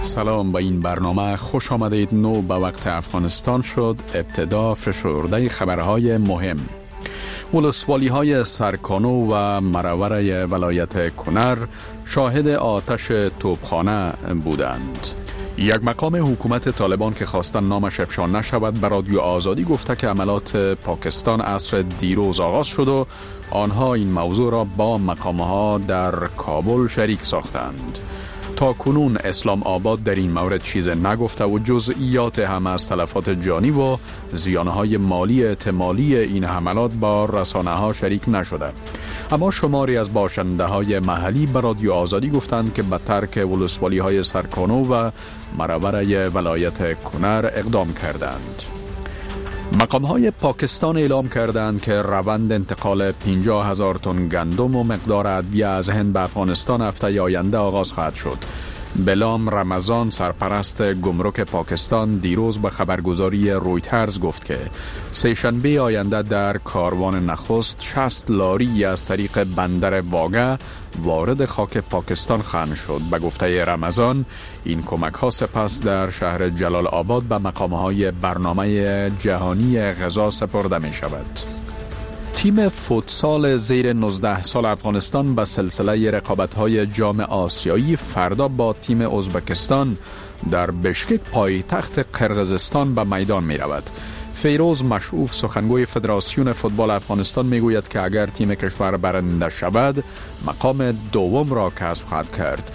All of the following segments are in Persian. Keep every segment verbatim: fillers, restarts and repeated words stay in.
سلام، به این برنامه خوش آمدید. نو به وقت افغانستان شد. ابتدا فشرده خبرهای مهم. ولسوالی های سرکانو و مرور ولایت کنر شاهد آتش توپخانه بودند. یک مقام حکومت طالبان که خواستن نامش افشا نشود به رادیو آزادی گفته که عملات پاکستان عصر دیروز آغاز شد و آنها این موضوع را با مقامها در کابل شریک ساختند. تا کنون اسلام آباد در این مورد چیز نگفته و جزئیات هم از تلفات جانی و زیانهای مالی احتمالی این حملات با رسانه ها شریک نشده. اما شماری از باشنده های محلی به رادیو آزادی گفتند که به ترک ولسوالی های سرکانو و مرور ولایت کنر اقدام کردند. مقام های پاکستان اعلام کردند که روند انتقال پنجاه هزار تن گندم و مقدار ادویه از هند به افغانستان هفته آینده آغاز خواهد شد. بلام رمضان، سرپرست گمرک پاکستان، دیروز به خبرگزاری رویترز گفت که سه‌شنبه آینده در کاروان نخست شصت لاری از طریق بندر واگه وارد خاک پاکستان خواهند شد. به گفته رمضان این کمک ها سپس در شهر جلال آباد به مقام های برنامه جهانی غذا سپرده می شود. تیم فوتسال زیر نوزده سال افغانستان به سلسله رقابت‌های جام آسیایی فردا با تیم ازبکستان در بشکک پایتخت قرقیزستان به میدان می‌رود. فیروز مشعوف سخنگوی فدراسیون فوتبال افغانستان میگوید که اگر تیم کشور برنده شود مقام دوم را کسب خواهد کرد.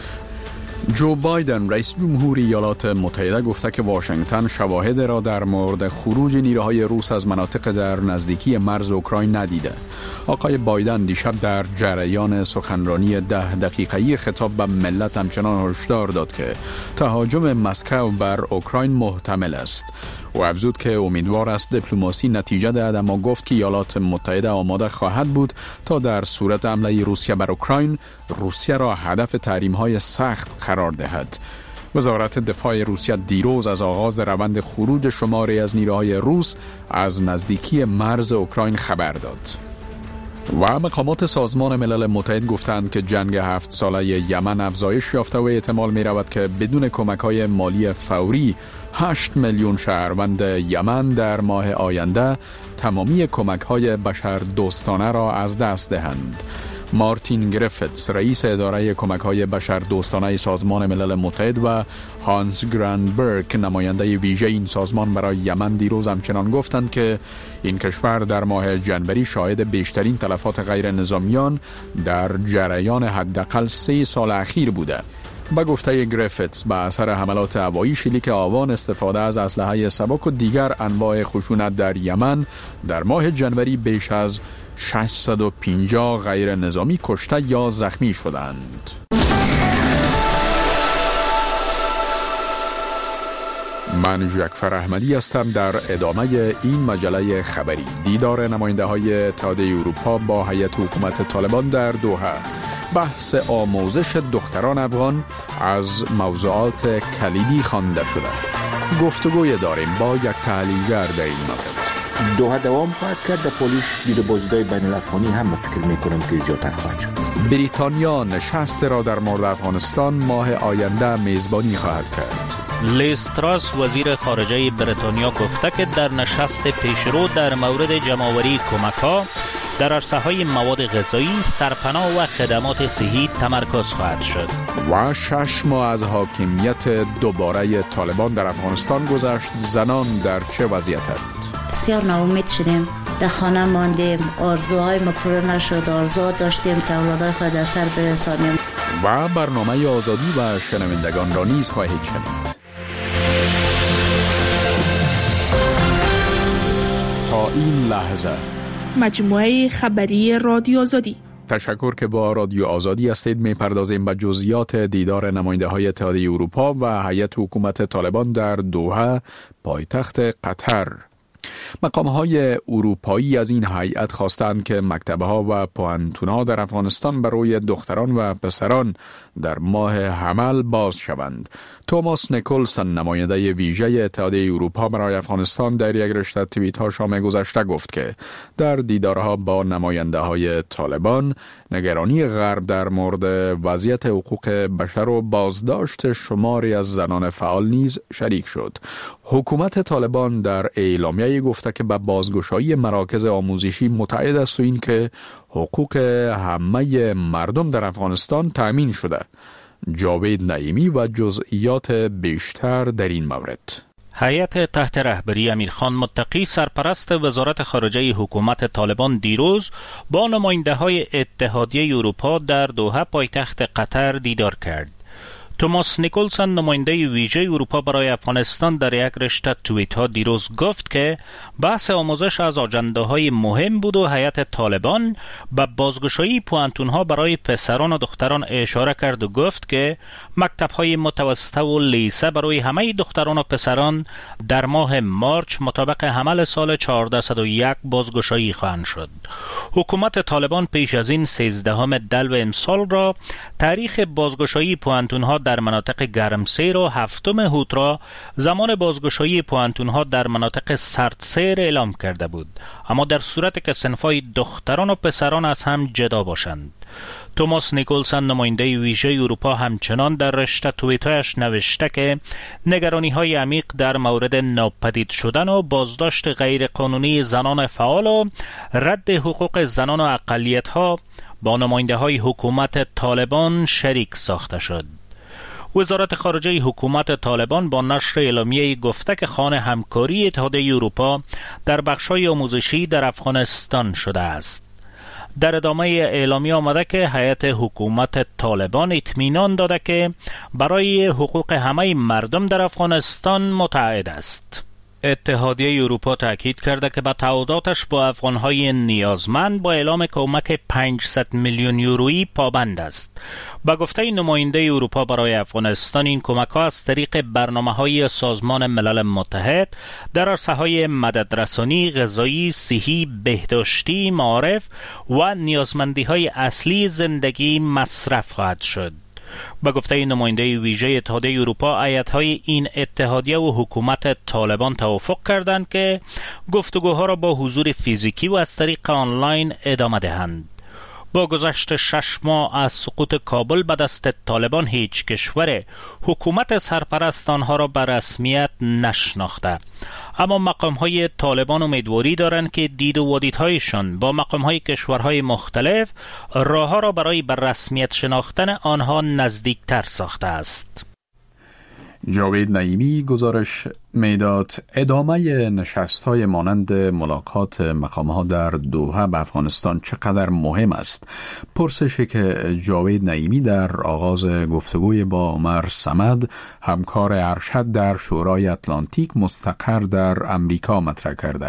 جو بایدن رئیس جمهور ایالات متحده گفته که واشنگتن شواهد را در مورد خروج نیروهای روس از مناطق در نزدیکی مرز اوکراین ندیده. آقای بایدن دیشب در جریان سخنرانی ده دقیقه‌ای خطاب به ملت همچنان هشدار داد که تهاجم مسکو بر اوکراین محتمل است. او افزود که امیدوار است دیپلماسی نتیجه دهد، اما گفت که ایالات متحده آماده خواهد بود تا در صورت حمله روسیه بر اوکراین روسیه را هدف تحریم‌های سخت قرار دهد. وزارت دفاع روسیه دیروز از آغاز روند خروج شماری از نیروهای روس از نزدیکی مرز اوکراین خبر داد. و مقامات سازمان ملل متحد گفتند که جنگ هفت ساله یمن افزایش یافته و احتمال می رود که بدون کمک‌های مالی فوری هشت میلیون شهروند یمن در ماه آینده تمامی کمک‌های بشر دوستانه را از دست دهند. مارتین گریفتس رئیس اداره کمک‌های بشر دوستانه سازمان ملل متحد و هانس گرانبرگ نماینده ویژه این سازمان برای یمن دیروز همچنان گفتند که این کشور در ماه جنوری شاهد بیشترین تلفات غیر نظامیان در جریان حداقل سه سال اخیر بوده. با گفته گریفتس به اثر حملات هوایی، شلیک آوان، استفاده از اسلحه سبک و دیگر انواع خشونت در یمن در ماه جنوری بیش از ششصد و پنجاه غیر نظامی کشته یا زخمی شدند. من جعفر احمدی هستم. در ادامه این مجله خبری، دیدار نماینده های اتحادیه اروپا با هیئت حکومت طالبان در دوحه، بحث آموزش دختران افغان از موضوعات کلیدی خوانده شده. گفتگوی داریم با یک تحلیلگر در این مورد. دوحه دوام خواهد کرد. در پلیس دید بازدیدهای بین الافغانی هم فکر میکنم که ایجاد خواهد شد. بریتانیا نشست را در مورد افغانستان ماه آینده میزبانی خواهد کرد. لیز تراس وزیر خارجه بریتانیا گفته که در نشست پیشرو در مورد جمع‌آوری کمک‌ها در عرصه‌های مواد غذایی، سرپناه و خدمات صحی تمرکز خواهد شد. و شش ماه از حاکمیت دوباره طالبان در افغانستان گذشت. زنان در چه وضعیتند؟ بسیار ناامید شدیم، در خانه ماندیم، آرزوهای ما پر نشد، آرزو داشتیم که اولادای خود در سر برسانیم. و برنامه آزادی و شنوندگان را نیز خواهید شنید. تا این لحظه مجموعه خبری رادیو آزادی. تشکر که با رادیو آزادی هستید. می‌پردازیم به جزئیات دیدار نماینده های اتحادیه اروپا و هیئت حکومت طالبان در دوحه، پایتخت قطر. مقام‌های اروپایی از این هیئت خواستند که مکتب‌ها و پوهنتون‌ها در افغانستان برای دختران و پسران در ماه حمل باز شوند. توماس نیکولسن، نماینده ویژه اتحادیه اروپا برای افغانستان، در یک رشته توییت‌ها شام گذشته گفت که در دیدارها با نماینده‌های طالبان نگرانی غرب در مورد وضعیت حقوق بشر و بازداشت شماری از زنان فعال نیز شریک شد. حکومت طالبان در اعلامیه گفته که به بازگشایی مراکز آموزشی متعهد است و این که حقوق همه مردم در افغانستان تأمین شده. جاوید نعیمی و جزئیات بیشتر در این مورد. هیئت تحت رهبری امیرخان متقی، سرپرست وزارت خارجه حکومت طالبان، دیروز با نماینده‌های اتحادیه اروپا در دوحه پایتخت قطر دیدار کرد. توماس نیکولسن، نماینده ویژه اروپا برای افغانستان، در یک رشته توییت ها دیروز گفت که بحث آموزش از آجنده های مهم بود و هیئت طالبان به بازگشایی پوهنتون ها برای پسران و دختران اشاره کرد و گفت که مکتب های متوسطه و لیسه برای همه دختران و پسران در ماه مارچ مطابق حمل سال چهارصد و یک بازگشایی خواهند شد. حکومت طالبان پیش از این سیزدهم دلو امسال را تاریخ بازگشایی پوهنتون ها در مناطق گرمسیر و هفتم هوت را زمان بازگشایی پوهنتون‌ها در مناطق سردسیر اعلام کرده بود، اما در صورت که صنف‌های دختران و پسران از هم جدا باشند. توماس نیکولسن، نماینده ویژه اروپا، همچنان در رشته توییت‌هایش نوشته که نگرانی‌های عمیق در مورد ناپدید شدن و بازداشت غیرقانونی زنان فعال و رد حقوق زنان و اقلیت‌ها با نماینده‌های حکومت طالبان شریک ساخته شد. وزارت خارجه حکومت طالبان با نشر اعلامیه گفته که خوان همکاری اتحادیه اروپا در بخش‌های آموزشی در افغانستان شده است. در ادامه اعلامیه آمده که هیئت حکومت طالبان اطمینان داده که برای حقوق همه مردم در افغانستان متعهد است. اتحادیه اروپا تاکید کرده که به تعهداتش با افغانهای نیازمند با اعلام کمک پانصد میلیون یورویی پابند است. با گفته نماینده اروپا برای افغانستان، این کمک‌ها از طریق برنامه‌های سازمان ملل متحد در عرصه‌های مددرسانی، غذایی، صحی، بهداشتی، معارف و نیازمندی‌های اصلی زندگی مصرف خواهد شد. با گفته نماینده ویژه اتحادیه اروپا، هیئت‌های این اتحادیه و حکومت طالبان توافق کردند که گفتگوها را با حضور فیزیکی و از طریق آنلاین ادامه دهند. با گذشت شش ماه از سقوط کابل به دست طالبان، هیچ کشور حکومت سرپرست آنها را به رسمیت نشناخته، اما مقام‌های طالبان امیدواری دارند که دید و وادیدهایشان با مقام‌های کشورهای مختلف راه‌ها را برای به رسمیت شناختن آنها نزدیکتر ساخته است. جاوید نعیمی گزارش میداد. ادامه نشست‌های مانند ملاقات مقام‌ها در دوحه به افغانستان چقدر مهم است؟ پرسشی که جاوید نعیمی در آغاز گفتگوی با عمر صمد، همکار ارشد در شورای اتلانتیک مستقر در امریکا، مطرح کرده.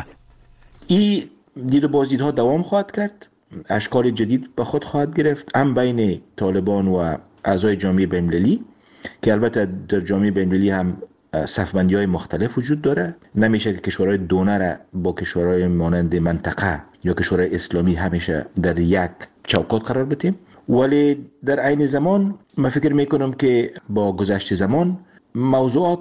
این دید و بازدیدها دوام خواهد کرد، اشکال جدید به خود خواهد گرفت، هم بین طالبان و اعضای جامعه بین‌المللی که البته در جامعه بین‌المللی هم صفبندی‌های مختلف وجود داره. نمیشه که کشورهای دونر با کشورهای مانند منطقه یا کشورهای اسلامی همیشه در یک چوکات قرار بدیم، ولی در عین زمان من فکر میکنم که با گذشت زمان موضوعات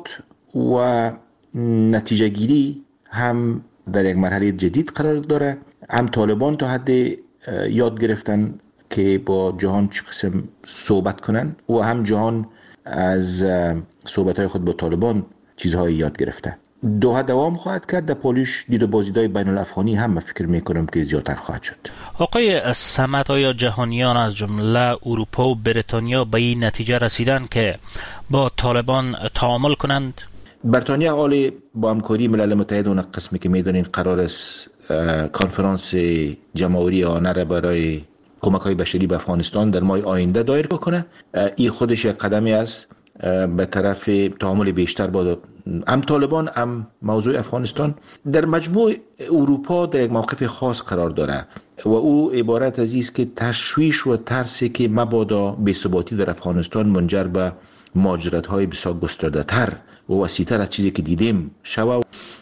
و نتیجه گیری هم در یک مرحله جدید قرار داره. هم طالبان تا حد یاد گرفتن که با جهان چه قسم صحبت کنن و هم جهان از صحبت‌های خود با طالبان چیزهایی یاد گرفته. دوحه دوام خواهد کرد. در پولیش دید و بازدیدهای بین الافغانی هم من فکر میکنم که زیادتر خواهد شد. آقای صمد، آیا جهانیان از جمله اروپا و بریتانیا به این نتیجه رسیدن که با طالبان تعامل کنند؟ بریتانیا حال با همکاری ملل متحد اون قسمی که میدونین قرار است کنفرانس جمهوری آنر برای کمک‌های بشری به افغانستان در ماه آینده دایر بکنه. این خودش قدمی است به طرف تعامل بیشتر با هم طالبان هم موضوع افغانستان. در مجموع اروپا در یک موقف خاص قرار داره و او عبارت از است که تشویش و ترسی که مبادا بی‌ثباتی در افغانستان منجر به مهاجرت‌های بسیار گسترده‌تر و وسیع‌تر از چیزی که دیدیم شوه.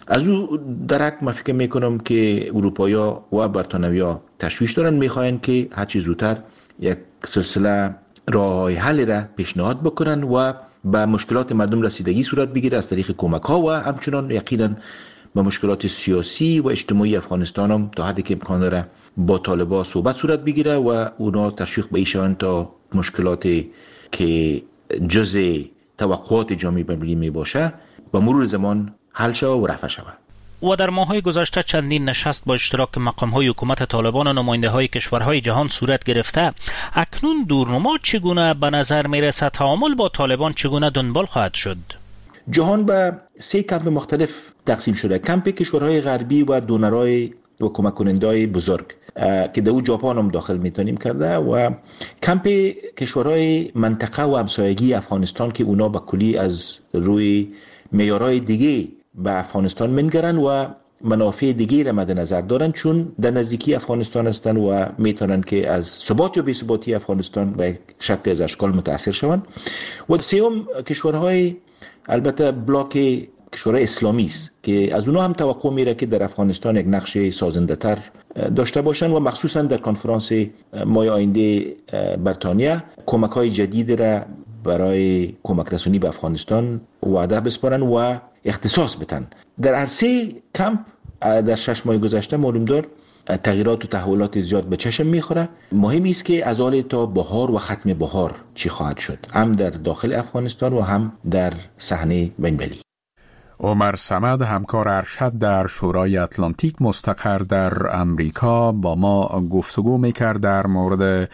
از او درک من فکر میکنم که اروپایا و بریتانیا تشویش دارن، میخواین که هر چه زودتر یک سلسله راههای حل را پیشنهاد بکنن و به مشکلات مردم رسیدگی صورت بگیره از طریق کمک ها و همچنان یقینا به مشکلات سیاسی و اجتماعی افغانستان هم تا حدی که امکان داره با طالبان صحبت صورت بگیره و اونا تشویق به ایشان تا مشکلاتی که جزء توقعات جامعه بین‌المللی می باشه با مرور زمان حل شود و رفع شود. و در ماه‌های گذشته چندین نشست با اشتراک مقام‌های حکومت طالبان و نماینده‌های کشورهای جهان صورت گرفته. اکنون دورنما چگونه به نظر می‌رسد؟ تعامل با طالبان چگونه دنبال خواهد شد؟ جهان به سه کمپ مختلف تقسیم شده. کمپ کشورهای غربی و دونرهای و کمک کننده‌های بزرگ که در اون ژاپن هم داخل میتونیم کرده و کمپ کشورهای منطقه و همسایگی افغانستان که اونا به کلی از روی معیارهای دیگه به افغانستان منگرن و منافع دیگه را مد نظر دارن، چون در نزدیکی افغانستان هستن و میتونن که از ثبات یا بی‌ثباتی افغانستان به شکل از اشکال متاثر شوند. و سوم کشورهای البته بلاک کشورهای اسلامی است که از اونها هم توقع میره که در افغانستان یک نقش سازنده تر داشته باشن و مخصوصا در کنفرانس ماه آینده بریتانیا کمک های جدید را برای کمک رسانی به افغانستان وعده بسپارن و اختصاص بدن. در هر سه کمپ در شش ماه گذشته معلوم دار تغییرات و تحولات زیاد به چشم میخوره. مهم است که از حال تا بهار و ختم بهار چی خواهد شد، هم در داخل افغانستان و هم در صحنه بین‌المللی. عمر صمد، همکار ارشد در شورای اتلانتیک مستقر در امریکا، با ما گفتگو میکرد در مورد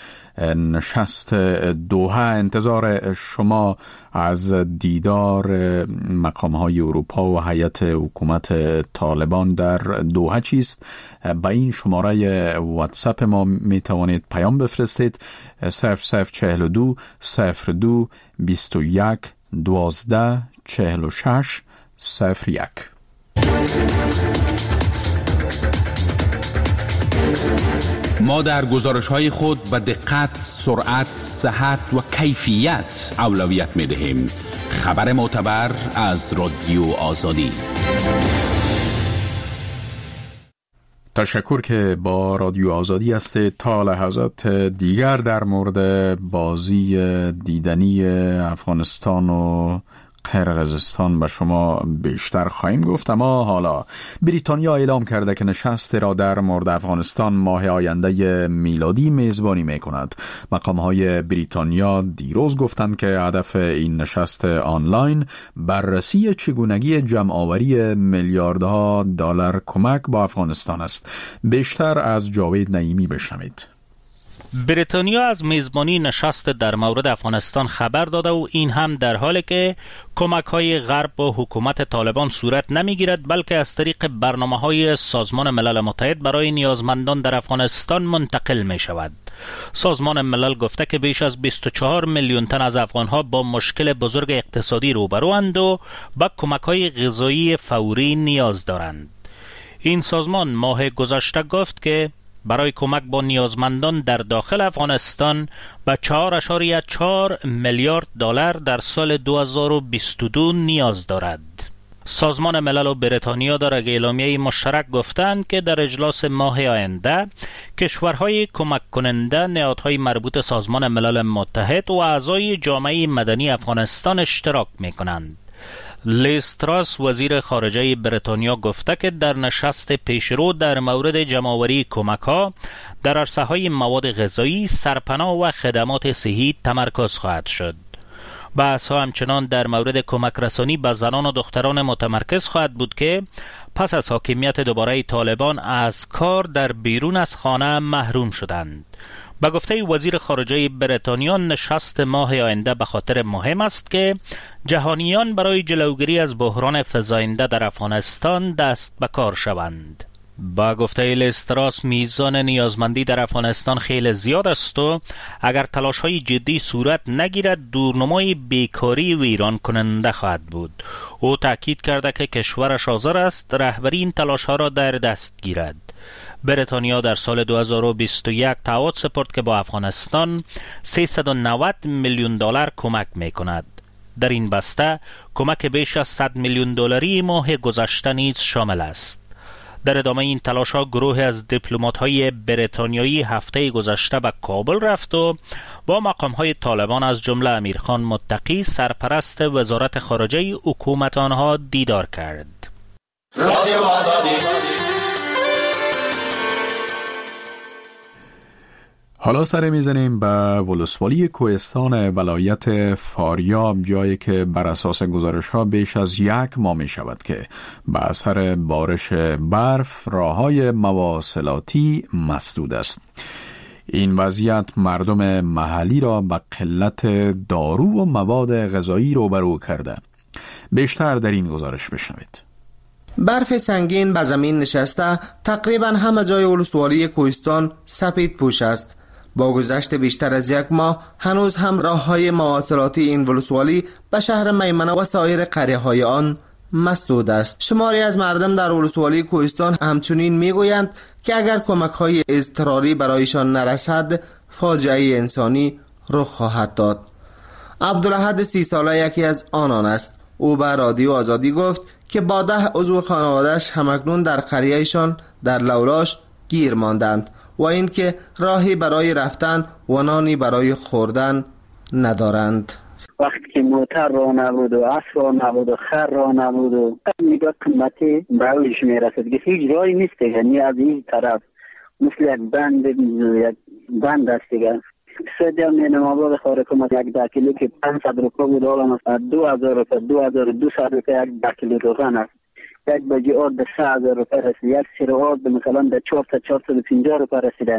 نشست دوحه. انتظار شما از دیدار مقام‌های اروپا و هیئت حکومت طالبان در دوحه چیست؟ با این شماره واتساپ ما میتوانید پیام بفرستید: صفر صفر چهل و دو صفر دو بیست و یک دوازده چهل و شش صفر یک. ما در گزارش‌های خود به دقت، سرعت، صحت و کیفیت اولویت می‌دهیم. خبر معتبر از رادیو آزادی. تشکر که با رادیو آزادی هستید. تا لحظات دیگر در مورد بازی دیدنی افغانستان و قرقیزستان به شما بیشتر خواهیم گفت. اما حالا بریتانیا اعلام کرده که نشست را در مورد افغانستان ماه آینده میلادی میزبانی می کند. مقام‌های بریتانیا دیروز گفتند که هدف این نشست آنلاین بررسی چگونگی جمع‌آوری میلیاردها دلار کمک با افغانستان است. بیشتر از جاوید نعیمی بشنوید. بریتانیا از میزبانی نشست در مورد افغانستان خبر داده و این هم در حالی که کمک‌های غرب با حکومت طالبان صورت نمی‌گیرد، بلکه از طریق برنامه‌های سازمان ملل متحد برای نیازمندان در افغانستان منتقل می‌شود. سازمان ملل گفته که بیش از بیست و چهار میلیون تن از افغان‌ها با مشکل بزرگ اقتصادی روبروند و به کمک‌های غذایی فوری نیاز دارند. این سازمان ماه گذشته گفت که برای کمک با نیازمندان در داخل افغانستان به چهار ممیز چهار میلیارد دلار در سال دو هزار و بیست و دو نیاز دارد. سازمان ملل و بریتانیا در اعلامیه مشترک گفتند که در اجلاس ماه آینده کشورهای کمک کننده، نهادهای مربوط سازمان ملل متحد و اعضای جامعه مدنی افغانستان اشتراک می‌کنند. لیز تراس، وزیر خارجه بریتانیا، گفته که در نشست پیشرو در مورد جمع‌آوری کمک‌ها در عرصه‌های مواد غذایی، سرپناه و خدمات صحی تمرکز خواهد شد. بحث‌ها همچنان در مورد کمک رسانی به زنان و دختران متمرکز خواهد بود که پس از حاکمیت دوباره طالبان از کار در بیرون از خانه محروم شدند. به گفته وزیر خارجه بریتانیا، نشست ماه آینده به خاطر مهم است که جهانیان برای جلوگیری از بحران فزاینده در افغانستان دست به کار شوند. با گفته لیز تراس، میزان نیازمندی در افغانستان خیلی زیاد است و اگر تلاش‌های جدی صورت نگیرد دورنمای بیکاری ویران کننده خواهد بود. او تاکید کرده که کشورش حاضر است رهبری این تلاش‌ها را در دست گیرد. بریتانیا در سال دو هزار و بیست و یک تعهد سپرد که با افغانستان سیصد و نود میلیون دلار کمک می‌کند. در این بسته کمک بیش از صد میلیون دلاری ماه گذشته نیز شامل است. در ادامه این تلاش‌ها گروه از دیپلمات‌های بریتانیایی هفته گذشته به کابل رفت و با مقام‌های طالبان از جمله امیرخان متقی سرپرست وزارت خارجه حکومت آنها دیدار کرد. رادیو آزادی. حالا سر میزنیم به ولسوالی کوهستان ولایت فاریاب، جایی که بر اساس گزارش ها بیش از یک ماه می شود که به اثر بارش برف راههای مواصلاتی مسدود است. این وضعیت مردم محلی را به قلت دارو و مواد غذایی روبرو کرده. بیشتر در این گزارش بشنوید. برف سنگین به زمین نشسته تقریبا همه جای ولسوالی کوهستان سپید پوش است. با گذشت بیشتر از یک ماه هنوز هم راه‌های مواصلاتی این ولسوالی به شهر میمنه و سایر قریه‌های آن مسدود است. شماری از مردم در ولسوالی کوهستان همچنین میگویند که اگر کمک‌های اضطراری برایشان نرسد فاجعه انسانی رخ خواهد داد. عبدالاحد سی ساله یکی از آنان است. او به رادیو آزادی گفت که با ده عضو خانواده‌اش همکنون در قریه‌شان در لولاش گیر ماندند و اینکه راهی برای رفتن و نانی برای خوردن ندارند. وقتی که موتر را نبود و اسب را نبود و خر را نبود و نگاه قیمتی برایش میرسد که هیچ راهی نیست، یعنی از این طرف مثل یک بند یک بند است دیگه. سجا می نماباد خارکم از یک ده کیلو که پانصد روپه بود، حالا مثلا دو هزار روپه دو هزار دو صد روپه یک ده کیلو روغن است. یک بجی آرد به سه هزار روپه رسید، یک سیر آرد مثلا به چهار تا چهارصد و پنجاه روپه رسیده.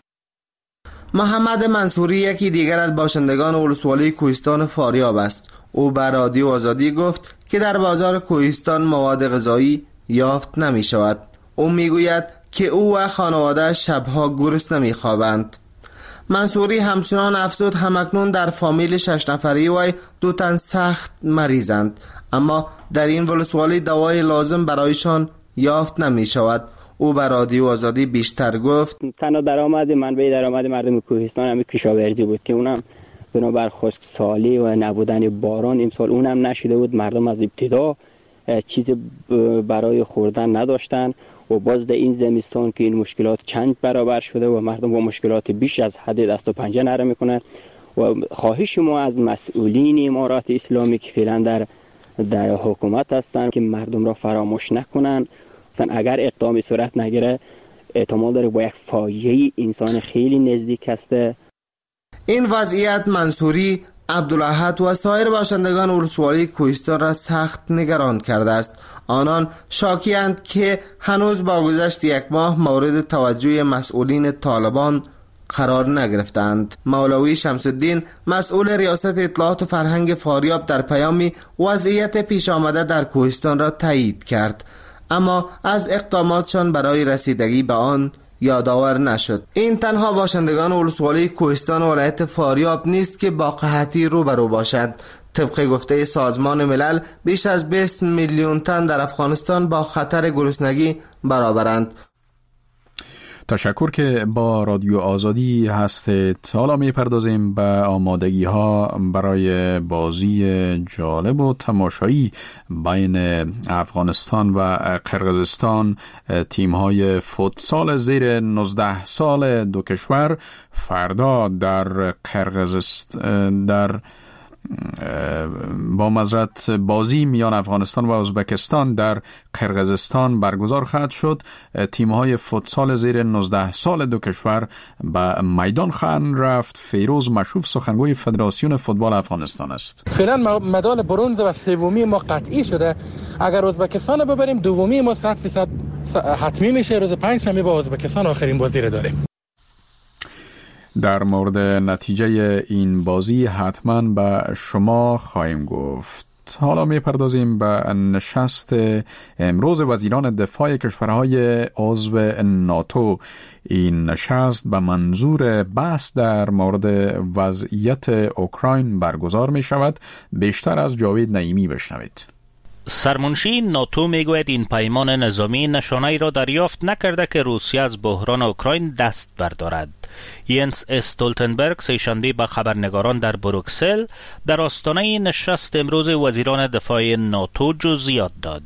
محمد منصوری یکی دیگر از باشندگان ولسوالی کوهستان فاریاب است. او به رادیو آزادی گفت که در بازار کوهستان مواد غذایی یافت نمی شود. او می گوید که او و خانواده شبها گرسنه نمی خوابند. منصوری همچنان افزود همکنون در فامیل شش نفری وی دو تن سخت مریضند، اما در این ولسوالی دوای لازم برایشان یافت نمی شود. او به رادیو آزادی بیشتر گفت تنها درآمد منبع درآمد مردم کوهستان همین کشاورزی بود که اونم بنابر خشکسالی و نبودن باران امسال اونم نشده بود. مردم از ابتدا چیز برای خوردن نداشتن و باز در این زمستان که این مشکلات چند برابر شده و مردم با مشکلات بیش از حد دست و پنجه نرم میکنن و خواهش ما از مسئولین امارات اسلامی که فعلا در در حکومت هستند که مردم را فراموش نکنن. اگر اقدامی صورت نگیره احتمال داره با یک فاجعه انسان خیلی نزدیک هسته. این وضعیت منصوری، عبدالاحد و سایر باشندگان ولسوالی کوهستان را سخت نگران کرده است. آنان شاکی‌اند که هنوز با گذشت یک ماه مورد توجه مسئولین طالبان قرار نگرفتند. مولوی شمس الدین مسئول ریاست اطلاعات و فرهنگ فاریاب در پیامی وضعیت پیش آمده در کوهستان را تایید کرد، اما از اقداماتشان برای رسیدگی به آن یادآور نشد. این تنها باشندگان ولسوالی کوهستان ولایت فاریاب نیست که با قحطی روبرو باشند. طبق گفته سازمان ملل بیش از بیست میلیون تن در افغانستان با خطر گرسنگی برابرند. تشکر که با رادیو آزادی هستید. حالا میپردازیم به آمادگی ها برای بازی جالب و تماشایی بین افغانستان و قرقیزستان. تیم های فوتسال زیر نوزده سال دو کشور فردا در قرقیزستان در با معذرت بازی میان افغانستان و ازبکستان در قرقیزستان برگزار خواهد شد. تیم‌های فوتسال زیر نوزده سال دو کشور به میدان خواهند رفت. فیروز مشوف سخنگوی فدراسیون فوتبال افغانستان است. فعلا مدال برنز و سومی ما قطعی شده. اگر ازبکستان ببریم دومی ما صد درصد حتمی میشه. روز پنجشنبه با ازبکستان آخرین بازی رو داریم. در مورد نتیجه این بازی حتما به شما خواهیم گفت. حالا میپردازیم به نشست امروز وزیران دفاع کشورهای عضو ناتو. این نشست به منظور بحث در مورد وضعیت اوکراین برگزار می شود. بیشتر از جاوید نعیمی بشنوید. سرمنشی ناتو میگوید این پیمان نظامی نشانه‌ای را دریافت نکرده که روسیه از بحران اوکراین دست بردارد. ینس استولتنبرگ سه‌شنبه به خبرنگاران در بروکسل در آستانه نشست امروز وزیران دفاع ناتو جزئیات داد.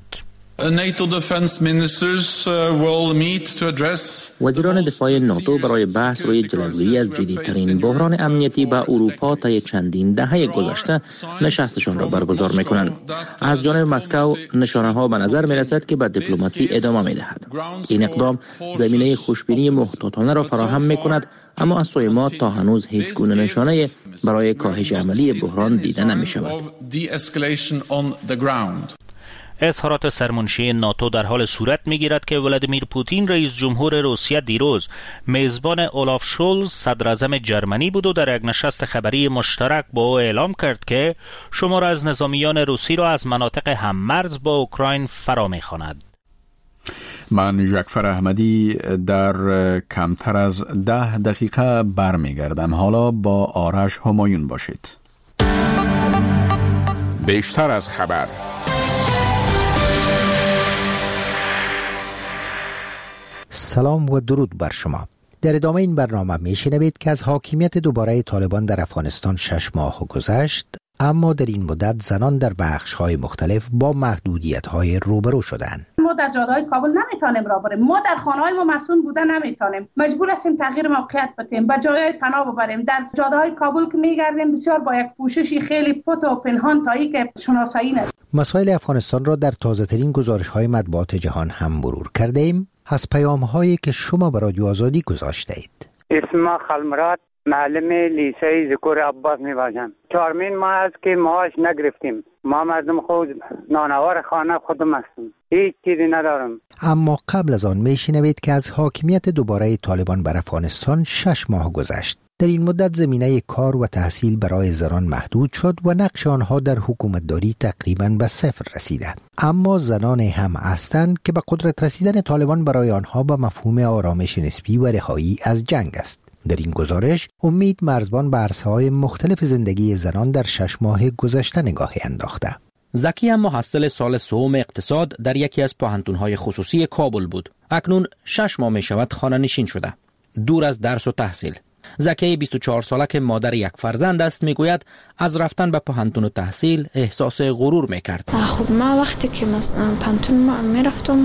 وزیران دفاع ناتو برای بحث روی جلوگیری از جدیدترین بحران امنیتی به اروپا طی چندین دهه گذشته نشستشان را برگزار می‌کنند. از جانب مسکو نشانه‌ها به نظر می‌رسد که به دیپلماسی ادامه می‌دهد. این اقدام زمینه خوشبینی محتاطانه را فراهم می‌کند، اما از سوی ما تا هنوز هیچ گونه نشانه برای کاهش عملی بحران دیده نمی‌شود. اظهارات سرمنشی ناتو در حال صورت می‌گیرد که ولادیمیر پوتین رئیس جمهور روسیه دیروز میزبان اولاف شولز صدر اعظم جرمنی بود و در یک نشست خبری مشترک با او اعلام کرد که شمار از نظامیان روسی را از مناطق هممرز با اوکراین فرا می‌خواند. من جعفر احمدی در کمتر از ده دقیقه برمیگردم. حالا با آرش همایون باشید. بیشتر از خبر. سلام و درود بر شما. در ادامه این برنامه میشنوید که از حاکمیت دوباره طالبان در افغانستان شش ماه گذشت، اما در این مدت زنان در بخش‌های مختلف با محدودیت‌های روبرو شدند. ما در جاده‌های کابل نمیتونیم را بریم، ما در خانه‌های ما مسئول بوده نمیتونیم، مجبور هستیم تغییر موقعیت بدیم، به جایهای پناه ببریم. در جاده‌های کابل که میگردیم بسیار با یک پوششی خیلی پت و پنهان تا اینکه شناسایی نشه. مسائل افغانستان را در تازه‌ترین گزارش‌های مطبوعات جهان هم مرور کردیم. از پیام‌هایی که شما به رادیو آزادی گذاشتید. اسم خلمرات معلم لیسه ذکر عباس میباشم. چهارمین ماه است که معاش نگرفتیم. ما مردم خود نانوار خانه خودم هستیم. هیچ چیزی ندارم. اما قبل از آن میشنوید که از حاکمیت دوباره طالبان بر افغانستان شش ماه گذشت. در این مدت زمینه کار و تحصیل برای زنان محدود شد و نقش آنها در حکومتداری تقریباً به صفر رسیده. اما زنان هم هستند که به قدرت رسیدن طالبان برای آنها به مفهوم آرامش نسبی و رهایی از جنگ است. در این گزارش امید مرزبان به عرصه‌های مختلف زندگی زنان در شش ماه گذشته نگاهی انداخته. زکی هم محصل سال سوم اقتصاد در یکی از پوهنتون‌های خصوصی کابل بود. اکنون شش ماه می شود خانه نشین شده، دور از درس و تحصیل. زکی بیست و چهار ساله که مادر یک فرزند است میگوید از رفتن به پوهنتون و تحصیل احساس غرور میکرد. خب ما وقتی که پوهنتون میرفتم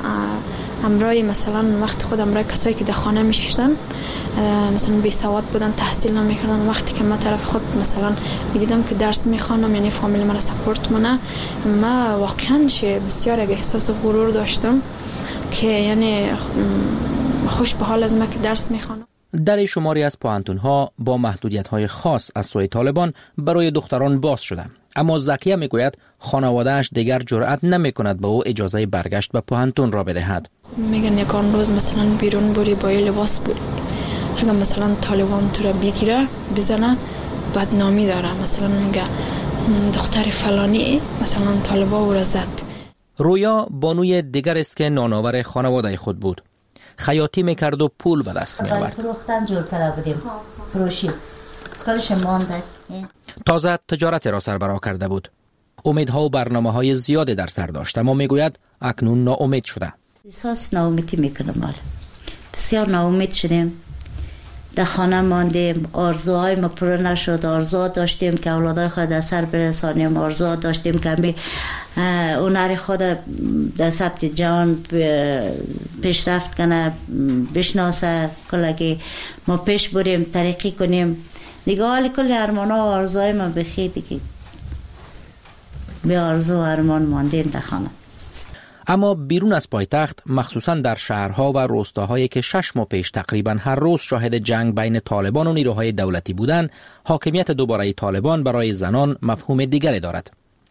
همراه مثلا وقت خود همراه کسایی که در خانه میشیشتن مثلا بی سواد بودن، تحصیل نمیکردن، وقتی که ما طرف خود مثلا میدیدم که درس میخوانم یعنی فامیل مرا سپورت منه، ما واقعا بسیار احساس غرور داشتم که یعنی خوش به حال از ما که درس میخوانم. در شماری از پوهنتون‌ها با محدودیت‌های خاص از سوی طالبان برای دختران باز شده، اما زکیه میگوید خانواده‌اش دیگر جرأت نمی‌کند به او اجازه برگشت به پوهنتون را بدهد. میگن یکان روز مثلا بیرون بری با لباس بری، اگر مثلا طالبان تو را بگیره بزنه بدنامی داره، مثلا میگه دختر فلانی مثلا طالبا او را زد. رویا بانوی دیگر است که نانآور خانواده خود بود. خیاطی میکرد و پول به دست می‌آورد. فروختن جور کرده بودیم، فروشی کارش مانده. تازه تجارت را سربراه کرده بود. امیدها و برنامه‌های زیادی در سر داشت، اما میگوید اکنون ناامید شده. احساس ناامیدی میکنم. مال بسیار ناامید شدیم، در خانه ماندیم، آرزوهای ما پر نشد. آرزو داشتیم که اولادای خود در سر برسانیم، آرزو داشتیم که می هنر خود در ثبت جهان پیشرفت کنه، بشناسه، کلگی ما پیش بریم، ترقی کنیم دیگه. حالی کل ارمانا و آرزوهای ما بخی دیگه به آرزو و ارمان ماندیم در خانه. اما بیرون از پایتخت، مخصوصا در شهرها و روستاهایی که شش ماه پیش تقریبا هر روز شاهد جنگ بین طالبان و نیروهای دولتی بودند، حاکمیت دوباره طالبان برای زنان مفهوم دیگری دارد.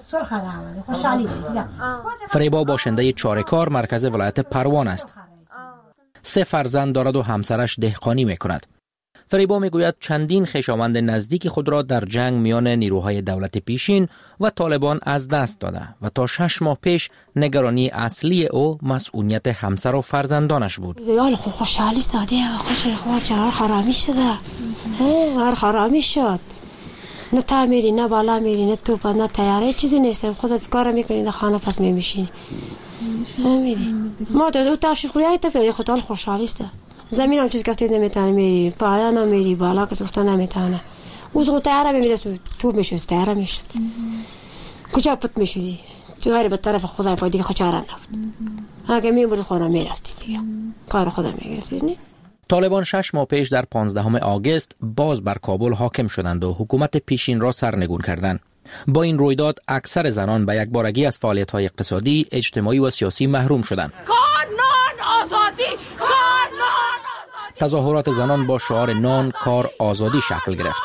فریبا باشنده چارکار مرکز ولایت پروان است. سه فرزند دارد و همسرش دهقانی میکند. فریبا میگوید چندین خویشاوند نزدیک خود را در جنگ میان نیروهای دولت پیشین و طالبان از دست داده و تا شش ماه پیش نگرانی اصلی او مسئولیت همسر و فرزندانش بود. یال خوشحالی ساده خوش خوار چهار خرامی شده. هر خرامی شد. نه تا میری نه بالا میری نه توپ نه تیاره چیزی نیست، خودت کار میکنی در خانه پس میمیشینی. میدی ما تو تاشی خویای تفلی خودت خوشحالی است. زمین هم چیز گفتید نمیتونه میری پایان هم میری بالا که گفت نمیتونه. اوز خود تیاره میمیده تو میشد تیاره میشد. کجا پت میشدی؟ تو غیر به طرف خدا پای دیگه خچاره نبود. اگه میبرد خونه میرفتی دیگه کار خدا میگرفتی. نه طالبان شش ماه پیش در پانزدهم آگوست باز بر کابل حاکم شدند و حکومت پیشین را سرنگون کردند. با این رویداد اکثر زنان به یک بارگی از فعالیت‌های اقتصادی، اجتماعی و سیاسی محروم شدند. کار نان آزادی، کار نان آزادی. تظاهرات زنان با شعار نان کار آزادی شکل گرفت.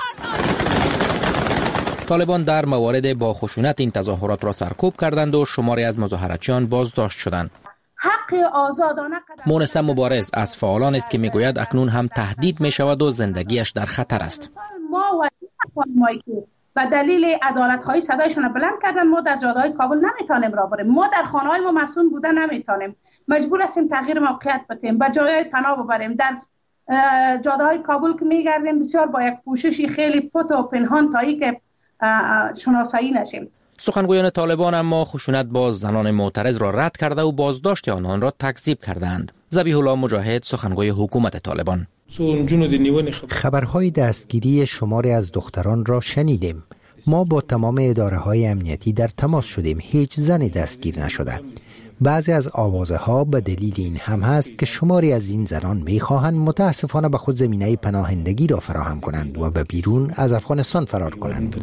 طالبان در موارد با خشونت این تظاهرات را سرکوب کردند و شماری از مظاهراتچیان بازداشت شدند. حق آزادانه مونسه مبارز از فعالان است که میگوید اکنون هم تهدید می شود و زندگیش در خطر است. ما و مایی که به دلیل عدالت خواهی صدایشان بلند کردن ما در جاده‌های کابل نمیتونیم را بریم، ما در خانه‌های ما مسئول بودن نمیتونیم، مجبور هستیم تغییر موقعیت بدیم، به جایهای پناه ببریم. در جاده‌های کابل که میگردیم بسیار با یک پوششی خیلی پت و پنهان تا که شناسایی نشیم. سخنگویان طالبان اما خشونت با زنان معترض را رد کرده و بازداشت آنان را تکذیب کردند. ذبیح الله مجاهد سخنگوی حکومت طالبان: خبرهای دستگیری شماری از دختران را شنیدیم. ما با تمام اداره های امنیتی در تماس شدیم، هیچ زنی دستگیر نشده. بعضی از آوازه ها به دلیل این هم هست که شماری از این زنان میخواهند متاسفانه به خود زمینه پناهندگی را فراهم کنند و به بیرون از افغانستان فرار کنند.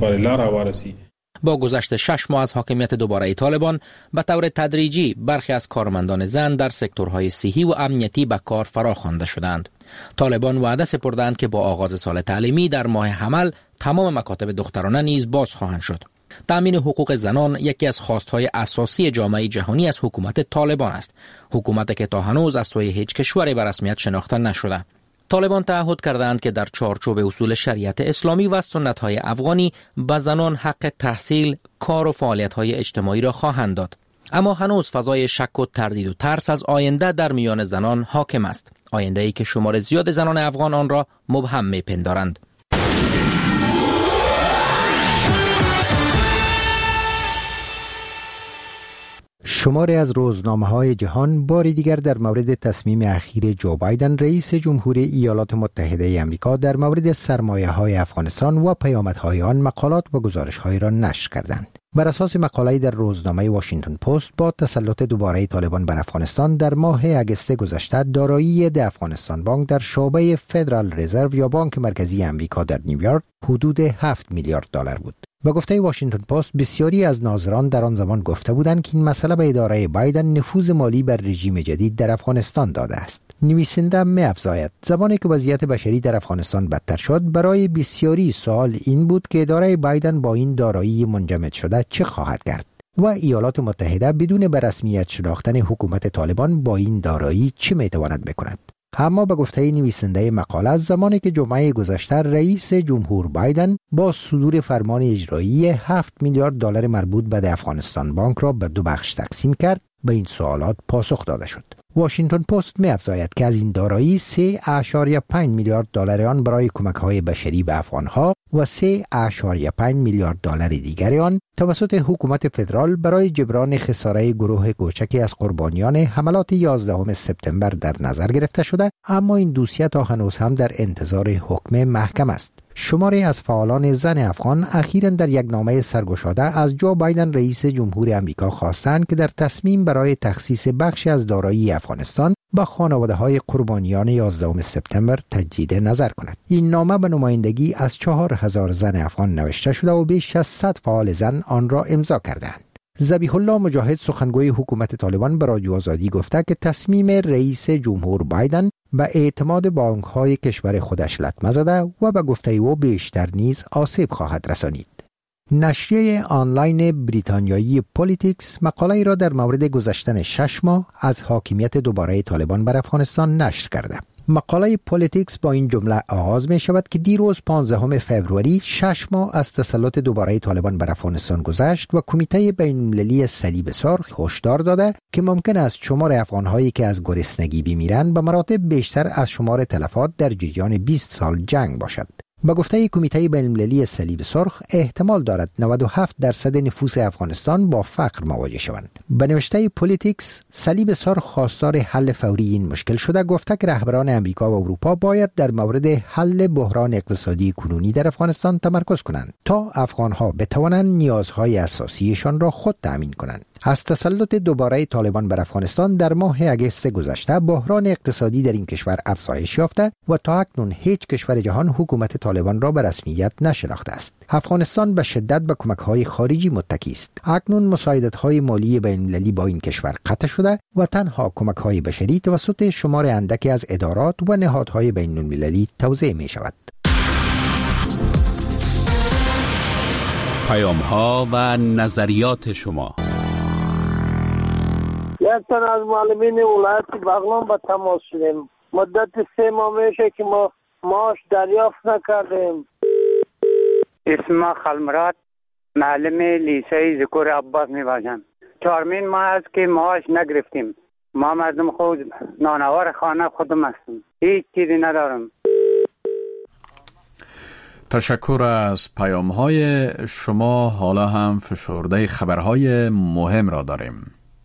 با گذشت شش ماه از حاکمیت دوباره طالبان به طور تدریجی برخی از کارمندان زن در سکتورهای صحی و امنیتی به کار فراخوانده شدند. طالبان وعده سپردند که با آغاز سال تعلیمی در ماه حمل تمام مکاتب دخترانه نیز باز خواهند شد. تأمین حقوق زنان یکی از خواستهای اساسی جامعه جهانی از حکومت طالبان است، حکومتی که تا هنوز از سوی هیچ کشوری به رسمیت شناخته نشده. طالبان تعهد کردند که در چارچوب اصول شریعت اسلامی و سنت‌های افغانی به زنان حق تحصیل، کار و فعالیت‌های اجتماعی را خواهند داد. اما هنوز فضای شک و تردید و ترس از آینده در میان زنان حاکم است، آینده‌ای که شمار زیاد زنان افغان آن را مبهم می‌پندارند. شماری از روزنامه‌های جهان باری دیگر در مورد تصمیم اخیر جو بایدن رئیس جمهوری ایالات متحده آمریکا در مورد سرمایه‌های افغانستان و پیامدهای آن مقالات و گزارش‌هایی را نشر کردند. بر اساس مقاله‌ای در روزنامه واشنگتن پست، با تسلط دوباره طالبان بر افغانستان در ماه اگست گذشته دارایی د افغانستان بانک در شعبه فدرال رزرو یا بانک مرکزی آمریکا در نیویورک حدود هفت میلیارد دلار بود. با گفته واشنگتن پست، بسیاری از ناظران در آن زمان گفته بودند که این مسئله به اداره بایدن نفوذ مالی بر رژیم جدید در افغانستان داده است. نویسنده می‌افزاید زمانی که وضعیت بشری در افغانستان بدتر شد، برای بسیاری سوال این بود که اداره بایدن با این دارایی منجمد شده چه خواهد کرد و ایالات متحده بدون به رسمیت شناختن حکومت طالبان با این دارایی چه می‌تواند بکند. اما به گفته نویسنده مقاله، از زمانی که جمعه گذشته رئیس جمهور بایدن با صدور فرمان اجرایی هفت میلیارد دلار مربوط به افغانستان بانک را به دو بخش تقسیم کرد، به این سوالات پاسخ داده شد. واشنگتن پست می‌افزاید که از این دارایی سه اشاریه پنج میلیارد دلار آن برای کمک‌های بشری به افغان‌ها و سه اشاریه پنج میلیارد دلار دیگر آن توسط حکومت فدرال برای جبران خساره گروه کوچکی از قربانیان حملات یازدهم سپتامبر در نظر گرفته شده، اما این دوسیه تا هنوز هم در انتظار حکم محکم است. شماری از فعالان زن افغان اخیراً در یک نامه سرگشاده از جو بایدن رئیس جمهور آمریکا خواستند که در تصمیم برای تخصیص بخشی از دارایی افغانستان به خانواده‌های قربانیان یازدهم سپتامبر تجدید نظر کند. این نامه به نمایندگی از چهار هزار زن افغان نوشته شده و بیش از صد فعال زن آن را امضا کردند. ذبیح الله مجاهد سخنگوی حکومت طالبان به رادیو آزادی گفته که تصمیم رئیس جمهور بایدن به اعتماد بانک‌های کشور خودش لطمه زده و به گفته او بیشتر نیز آسیب خواهد رسانید. نشریه آنلاین بریتانیایی پالیتیکس مقاله‌ای را در مورد گذشتن شش ماه از حاکمیت دوباره طالبان بر افغانستان نشر کرده. مقاله پالیتیکس با این جمله آغاز می شود که دیروز پانزدهم فوریه شش ماه از تسلط دوباره طالبان بر افغانستان گذشت و کمیته بین‌المللی صلیب سرخ هشدار داده که ممکن است شمار افغان‌هایی که از گرسنگی بمیرند به مراتب بیشتر از شمار تلفات در جریان بیست سال جنگ باشد. با گفته کمیته بین‌المللی صلیب سرخ احتمال دارد نود و هفت درصد نفوس افغانستان با فقر مواجه شوند. به نوشته پولیتیکس، صلیب سرخ خواستار حل فوری این مشکل شده، گفته که رهبران امریکا و اروپا باید در مورد حل بحران اقتصادی کنونی در افغانستان تمرکز کنند تا افغانها بتوانند نیازهای اساسیشان را خود تأمین کنند. از تسلط دوباره طالبان بر افغانستان در ماه اگست گذشته بحران اقتصادی در این کشور افزایش یافته و تا اکنون هیچ کشور جهان حکومت طالبان را به رسمیت نشناخته است. افغانستان به شدت به کمک‌های خارجی متکی است. اکنون مساعدت‌های مالی بین‌المللی با این کشور قطع شده و تنها کمک‌های بشری توسط شمار اندکی از ادارات و نهادهای بین‌المللی توزیع می‌شود. پیام‌ها و نظریات شما. یک تن از معلمین ولایت بغلان با تماس شدیم. مدت سه ماه میشه که ما معاش دریافت نکردیم. اسم خلمرات، معلم لیسه ذکر عباس میباشم. چهارمین ماه است که معاش نگرفتیم. ما مردم خود نانوار خانه خودم هستیم. هیچ چیزی ندارم. تشکر از پیام‌های شما. حالا هم فشرده خبرهای مهم را داریم.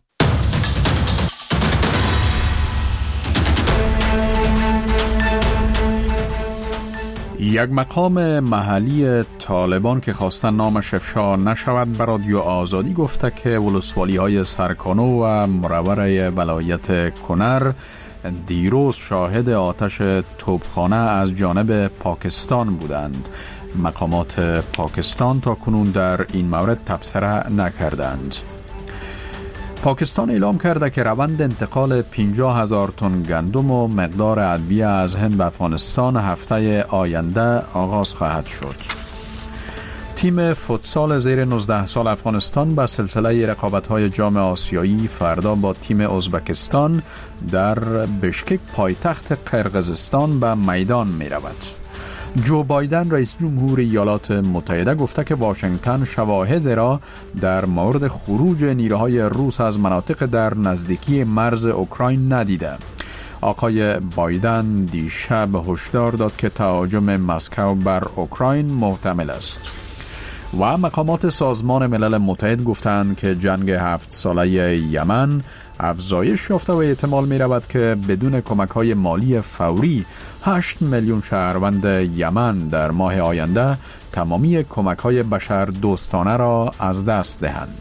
یک مقام محلی طالبان که خواستن نامش افشا نشود به رادیو آزادی گفته که ولسوالی‌های سرکانو و مرور ولایت کنر دیروز شاهد آتش توپخانه از جانب پاکستان بودند. مقامات پاکستان تا کنون در این مورد تبصره نکردند. پاکستان اعلام کرده که روند انتقال پنجاه هزار تن گندم و مقدار ادویه از هند به افغانستان هفته آینده آغاز خواهد شد. تیم فوتسال زیر نوزده سال افغانستان به سلسله رقابت‌های جام آسیایی فردا با تیم ازبکستان در بشکک پایتخت قرقیزستان به میدان می‌رود. جو بایدن رئیس جمهور ایالات متحده گفته که واشنگتن شواهد را در مورد خروج نیروهای روس از مناطق در نزدیکی مرز اوکراین ندیده. آقای بایدن دیشب هشدار داد که تهاجم مسکو بر اوکراین محتمل است. و مقامات سازمان ملل متحد گفتند که جنگ هفت ساله یمن افزایش یافته و احتمال می رود که بدون کمک‌های مالی فوری هشت میلیون شهروند یمن در ماه آینده تمامی کمک‌های بشر دوستانه را از دست دهند.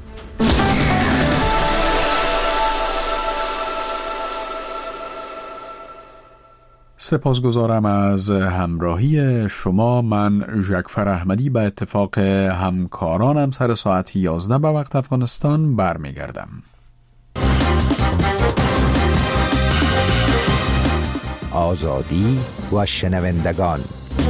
سپاسگزارم از همراهی شما. من ژکفر احمدی به اتفاق همکارانم سر ساعت یازده به وقت افغانستان برمیگردم. آزادی و شنوندگان.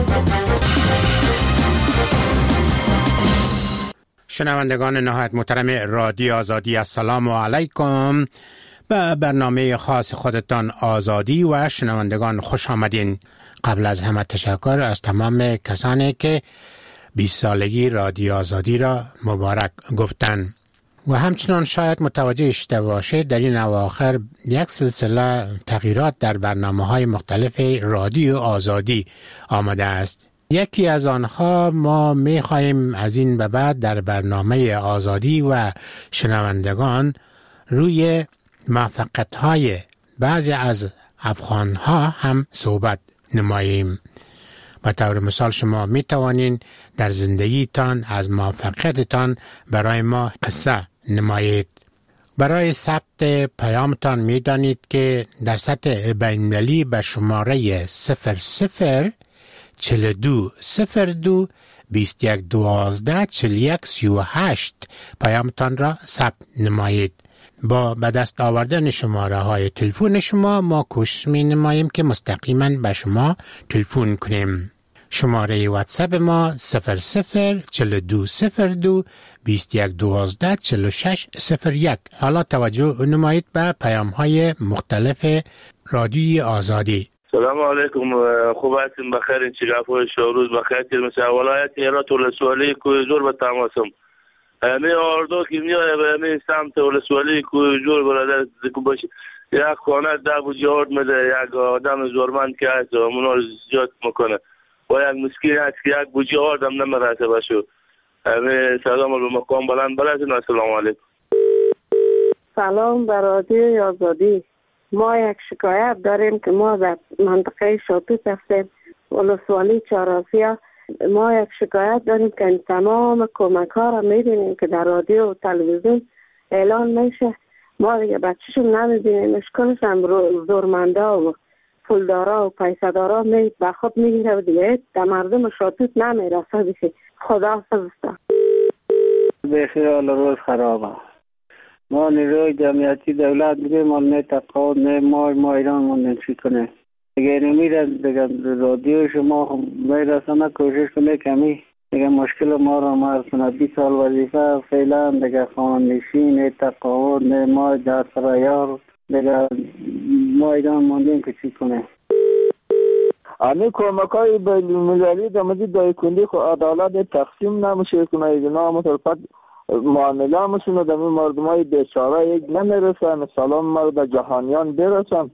شنوندگان نهایت محترم رادیو آزادی، السلام علیکم. به برنامه خاص خودتان آزادی و شنوندگان خوش آمدین. قبل از همه تشکر از تمام کسانی که بیست سالگی رادیو آزادی را مبارک گفتن. و همچنان شاید متوجه شده باشید در این اواخر یک سلسله تغییرات در برنامه‌های مختلف رادیو آزادی آمده است. یکی از آنها ما می‌خواهیم از این به بعد در برنامه آزادی و شنوندگان روی موفقیت‌های بعضی از افغان‌ها هم صحبت نماییم. به طور مثال شما می توانید در زندگیتان از موفقیتتان برای ما قصه نمایید. برای ثبت پیامتان می دانید که در سطح بین‌المللی به شماره صفر صفر چهل و دو صفر دو بیست و یک دوازده چهل و یک سی و هشت پیامتان را ثبت نمایید. با به دست آوردن شماره های تلفن شما ما کوشش می نماییم که مستقیما به شما تلفن کنیم. شماره واتساپ ما صفر صفر چهل و دو صفر دو بیست و یک دوازده چهل و شش صفر یک. حالا توجه نمایید به پیام های مختلف رادیوی آزادی. سلام علیکم، خوب هستیم؟ بخیر؟ این چگاه شوروز بخیر؟ مثل ولایت هرات ولسوالی کوی زور به تماسم. می آردو که می آید به می سمت ولسوالی کوی زور برادر زکو باشه. یک خانه ده بود یارد میده، یک آدم زورمند که هست و منو زیاد میکنه. و یک مسکین است که یک بوجی آردم نمیرسه بشو. همه سلام رو مقام بلند برسید. السلام علیکم. سلام بر رادیوی آزادی. ما یک شکایت داریم که ما در منطقه شاتوت هستیم، ولسوالی چهارآسیا. ما یک شکایت داریم که این تمام کمک ها را میبینیم که در رادیو و تلویزیون اعلان میشه، ما دیگه بچه‌شون نمیبینیم. اشکالش هم زورمنده و پولدارا و پیسدارا می به خود میگیره و دیگه در مردم شاتوت نمیرسه. دیگه خدا حافظ. بخیال روز خرابه. ما نیروی جمعیتی دولت دیگه ما نه تقاعد نه ما ما ایران ما نمی کنه دیگه نمیره دیگه رادیو شما میرسانه کوشش کنه کمی دیگه مشکل ما رو مرسونه. بیست سال وظیفه فعلا دیگه خانشین نه تقاعد نه ما دست رایار دیگه ما ایران موندیم که چی کنه. آنی کمک های بین‌المللی در مورد دایکندی خو عدالت تقسیم نمیشه کنه. اینا مطلقات معامله همشون در این مردم های بیچاره یک نمیرسن. سلام مرد جهانیان برسن.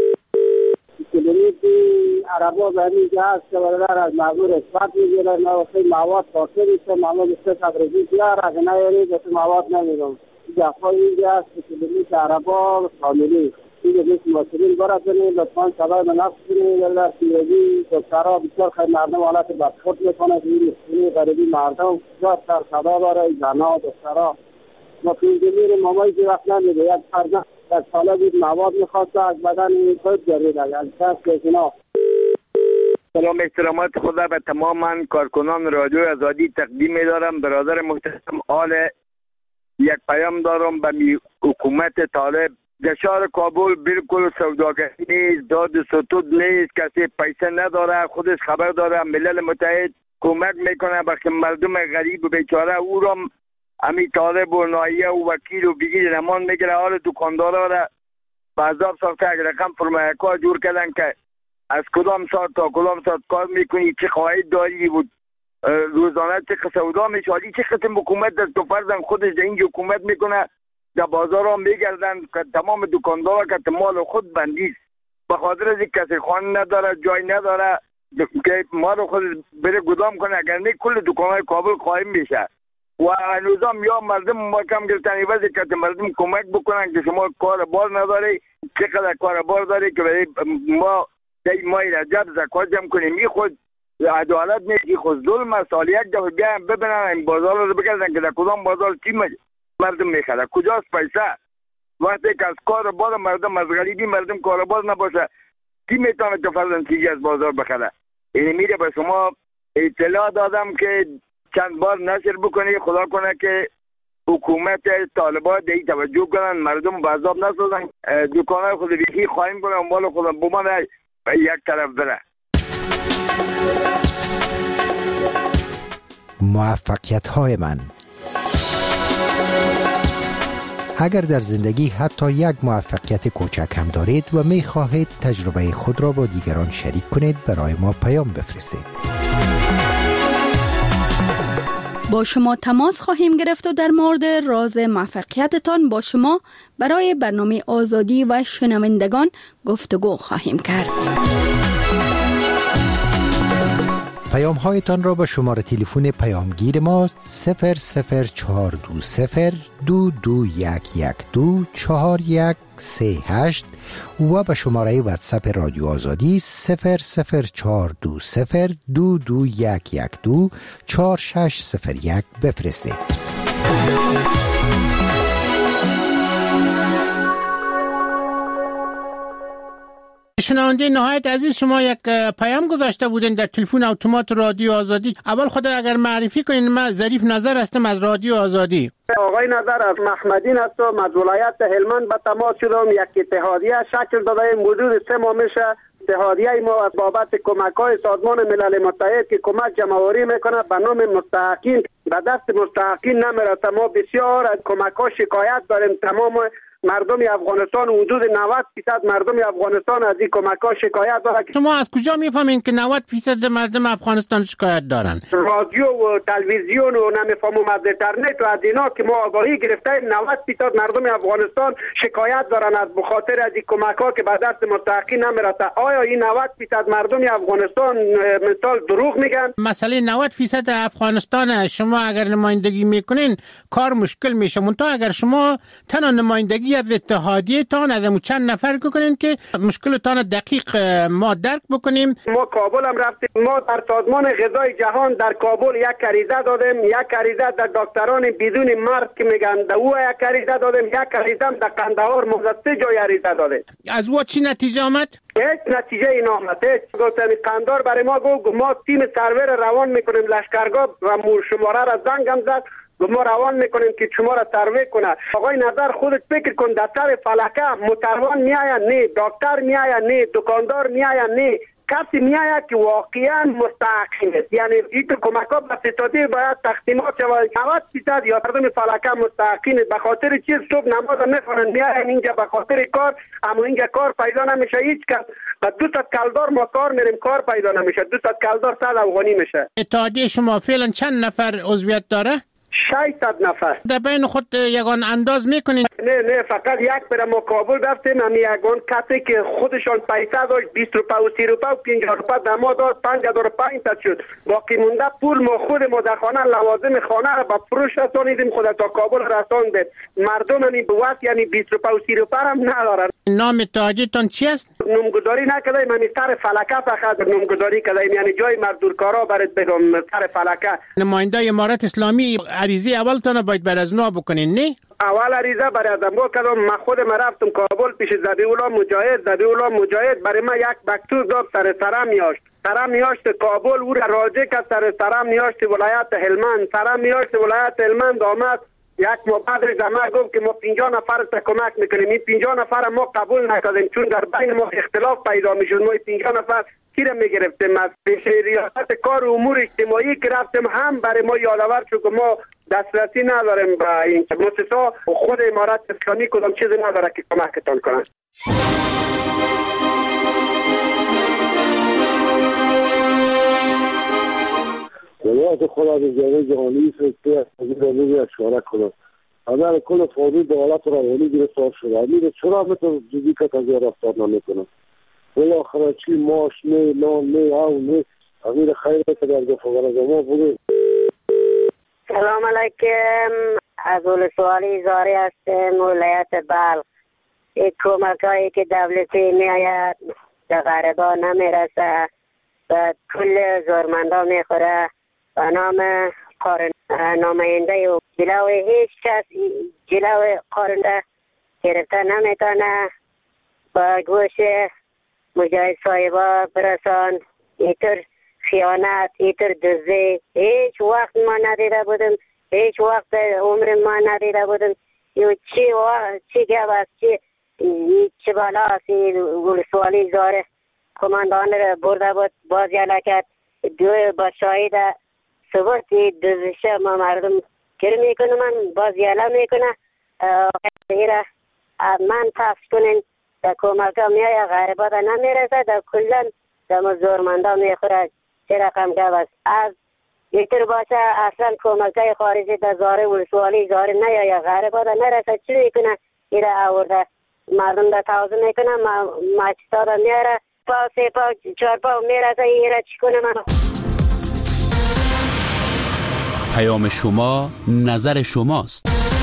کلیدی عربا برای جهاز که برادر از مغور اثبات میگیرن و خیلی مواد پاسه میشه معمول سه تبریزی بیار اگه نیاری به مواد نمیرم جفای اینجا هست که کلیدی عربا کاملی اینجا بیش مسئولین برد کنید لطفاً سبای منافع کنید در سیرگی دکترها بسیار خیلی مردم حالت بدخورد میکنه که این مسئولی غریبی مردم زیاد سر صدا داره زنها دکترها ما که اینجا میریم مامایی که وقت نمیده یک فرزن یک ساله بود مواد میخواسته از بدن این خود جرید از کس کشینا. سلام احترامات خدا به تمام کارکنان رادیو آزادی تقدیم می‌دارم. برادر محترم آل یک پیام دارم به حکومت طالب. در شهر کابل بالکل سوداگری نیست، داد ستود نیست، کسی پیسه نداره، خودش خبر داره. ملل متحد کمک میکنه به مردم غریب و بیچاره او را امی طالب و نایه و وکیل و بگیر نمان میگیره. حال دکاندارا را به عذاب ساخته یک رقم فرمایکا جور کردن که از کدام ساعت تا کدام ساعت کار میکنی، چه خواهید داری بود روزانه چه سودا میشالی، چه قسم حکومت دست و فرزن خودش در اینجا حکومت میکنه. در بازار ها میگردن که تمام دکاندارا که مال خود بندیست به خاطر از کسی خان نداره جای نداره که مال خود بره گدام کنه. اگر نه کل دکانهای کابل قایم میشه و هنوزم یا مردم محکم گرفتن ایوازی که مردم کمک بکنن که شما کار بار نداری، چقدر کار بار داری که برای ما دی مای رجب زکات جمع کنیم. می خود عدالت نیست، خود ظلم است. سال یک دفعه بیایم ببینن این بازار رو بگردن که در کدام بازار چی مردم میخره، کجاست پیسه. وقتی که از کار بار مردم از غریبی مردم کار بار نباشه کی میتونه که فرضاً چیزی از بازار بخره. این میره به شما اطلاع دادم که چند بار نشر بکنی. خدا کنه که حکومت طالبان دیگه توجه کنن، مردم به عذاب نسازن، دکانهای خود بیخی خواهیم کنن مال خودم بمانه یک طرف بره. موفقیت های من. اگر در زندگی حتی یک موفقیت کوچک هم دارید و می خواهید تجربه خود را با دیگران شریک کنید، برای ما پیام بفرستید. با شما تماس خواهیم گرفت و در مورد راز موفقیتتان با شما برای برنامه آزادی و شنوندگان گفتگو خواهیم کرد. پیام هایتان را به شماره تلفن پیامگیر ما صفر صفر چهار دو صفر دو دو یک یک دو چهار یک سه هشت و به شماره واتساپ رادیو آزادی صفر صفر چهار دو صفر دو دو یک یک دو چهار شش صفر یک بفرستید. شنونده نهایت عزیز، شما یک پیام گذاشته بودین در تلفن اتومات رادیو آزادی. اول خود اگر معرفی کنین. من ظریف نظر هستم از رادیو آزادی. آقای نظر از محمدین هستم از ولایت هلمند. به تماس شدم. یک اتحادیه شکل داده حدود سه ماه میشه. اتحادیه ما از بابت کمک‌های سازمان ملل متحد که کمک جمع‌آوری میکنه به نام مستحقین به دست مستحقین نمیرسه. ما بسیار از کمک‌ها شکایت داریم. تمام مردم افغانستان حدود نود درصد مردم افغانستان از این کمک‌ها شکایت دارن. شما از کجا میفهمین که نود درصد مردم افغانستان شکایت دارن؟ رادیو و تلویزیون و نمیفهمم از اینترنت و از اینا که ما آگاهی گرفتیم نود درصد مردم افغانستان شکایت دارن از بخاطر از این کمک‌ها که به دست مستحقین نمیرسه. آیا این نود درصد مردم افغانستان مثال دروغ میگن؟ مسئله نود درصد افغانستان شما اگر نمایندگی میکنین کار مشکل میشه. منتها اگر شما تنها نمایندگی از اتحادیه تان از چند نفر کنین که مشکلتان دقیق ما درک بکنیم. ما کابل هم رفتیم، ما در سازمان غذای جهان در کابل یک عریضه دادیم، یک عریضه در دکتران بدون مرگ که میگن در او یک عریضه دادیم، یک عریضه در قندهار مزسته جای عریضه دادیم. از او چی نتیجه آمد؟ هیچ نتیجه این آمد. هیچ گفتن قندهار برای ما گفت ما تیم سرور روان میکنیم لشکرگاه و شماره را زنگم زد ما روان میکنیم که شما را سروی کنه. آقای نظر خودت فکر کن در سر فلکه متروان میآید نه، دکتر میآید نه، دکاندار میآید نه، کسی میآید که واقعا مستحق است. یعنی این کمک‌ها به ستادی باید تقسیمات شود. نود درصد یا مردم فلکه مستحقین به خاطر چیز صبح نماز میخوانند میآید اینجا به خاطر کار، اما اینجا کار پیدا نمیشه. هیچ کس با دو تا کلدار ما کار میریم کار پیدا نمیشه. دو تا کلدار صد افغانی میشه. اتحادیه شما فعلا چند نفر عضویت داره؟ ششصد نفر. در بین خود یگان انداز میکنین؟ نه نه فقط یک پر ما کابل رفتیم همی یگان کسی که خودشان پیسه داشت بیست روپه و سی روپه و پنجاه روپه دما داد پنج هزار و پنج صد شد. باقی مونده پول ما خود ما در خانه لوازم خانه را با فروش رسانیدیم خود تا کابل رساندیم. مردم همی بوات یعنی بیست روپه و سی روپه هم ندارن. نام اتحادیه‌تان چی است؟ نامگذاری نکردیم همی سر فلکه فقط نامگذاری کردیم یعنی جای مزدورکارا برات بگم سر فلکه. نماینده امارت اسلامی عریضه اولتون باید بر از نو بکنین نه؟ اول عریضه برای از ما کردم. من خود ما رفتم کابل پیش ذبیح‌الله مجاهد. ذبیح‌الله مجاهد برای ما یک مکتوب داد سر سرم نیاشت. سرم نیاشت کابل او را راجع کرد سر سرم نیاشت ولایت هلمند. سرم نیاشت ولایت هلمند آمد یک مبادر زمان گفت که ما پنجاه نفر تا کمک میکنیم. این پنجاه نفر ما قبول نکردیم چون در بین ما اختلاف پیدا میشد. ما پنجاه نفر کیره میگرفتیم از پیش ریاست کار و امور اجتماعی که رفتیم هم برای ما یادآور شد که ما دسترسی نداریم به این مؤسسات. خود امارت اسلامی کدام چیزی نداره که کمکتان کنه. ولایت خود از جامعه جهانی سسته از این اشاره کنم. اگر کل فوری دولت را ولی گرفتار شده امیر چرا مثل جدی که تغییر رفتار نمیکنه؟ ولی آخر چی ماش نه نان نه او نه امیر خیلی که در گفت ما بوده. سلام علیکم. از ولسوالی زاری هستم ولایت بلخ. این کمک هایی که دولتی میآید به غریبان نمیرسه و کل زورمندا میخوره به نام قارن نماینده و جلوی هیچ کس جلوی قارنده گرفته نمیتونه. با گوش مجاهد صاحبا برسان اینطور خیانت اینطور دزدی هیچ وقت ما ندیده بودم. هیچ وقت عمر ما ندیده بودم. یو چی وقت چی گب است چی چه بالا است ولسوالی زاره کماندان را برده بود باز یلکت دو با شاهد ثبوت دزدشه ما مردم گر میکنه من باز یلا میکنه غیره من پس کنین در کمک ها میای غریبات نمیرسه در کلن در مزورمنده میخوره چه رقم گب است. از اینطور باشه اصلا کمک های خارجی در زاره ولسوالی زاره نیای غریبات نرسه چی میکنه ایره آورده مردم در توازه میکنه مچتا در میاره پا سه پا چار پا میرسه ایره چی کنه من. پیام شما نظر شماست.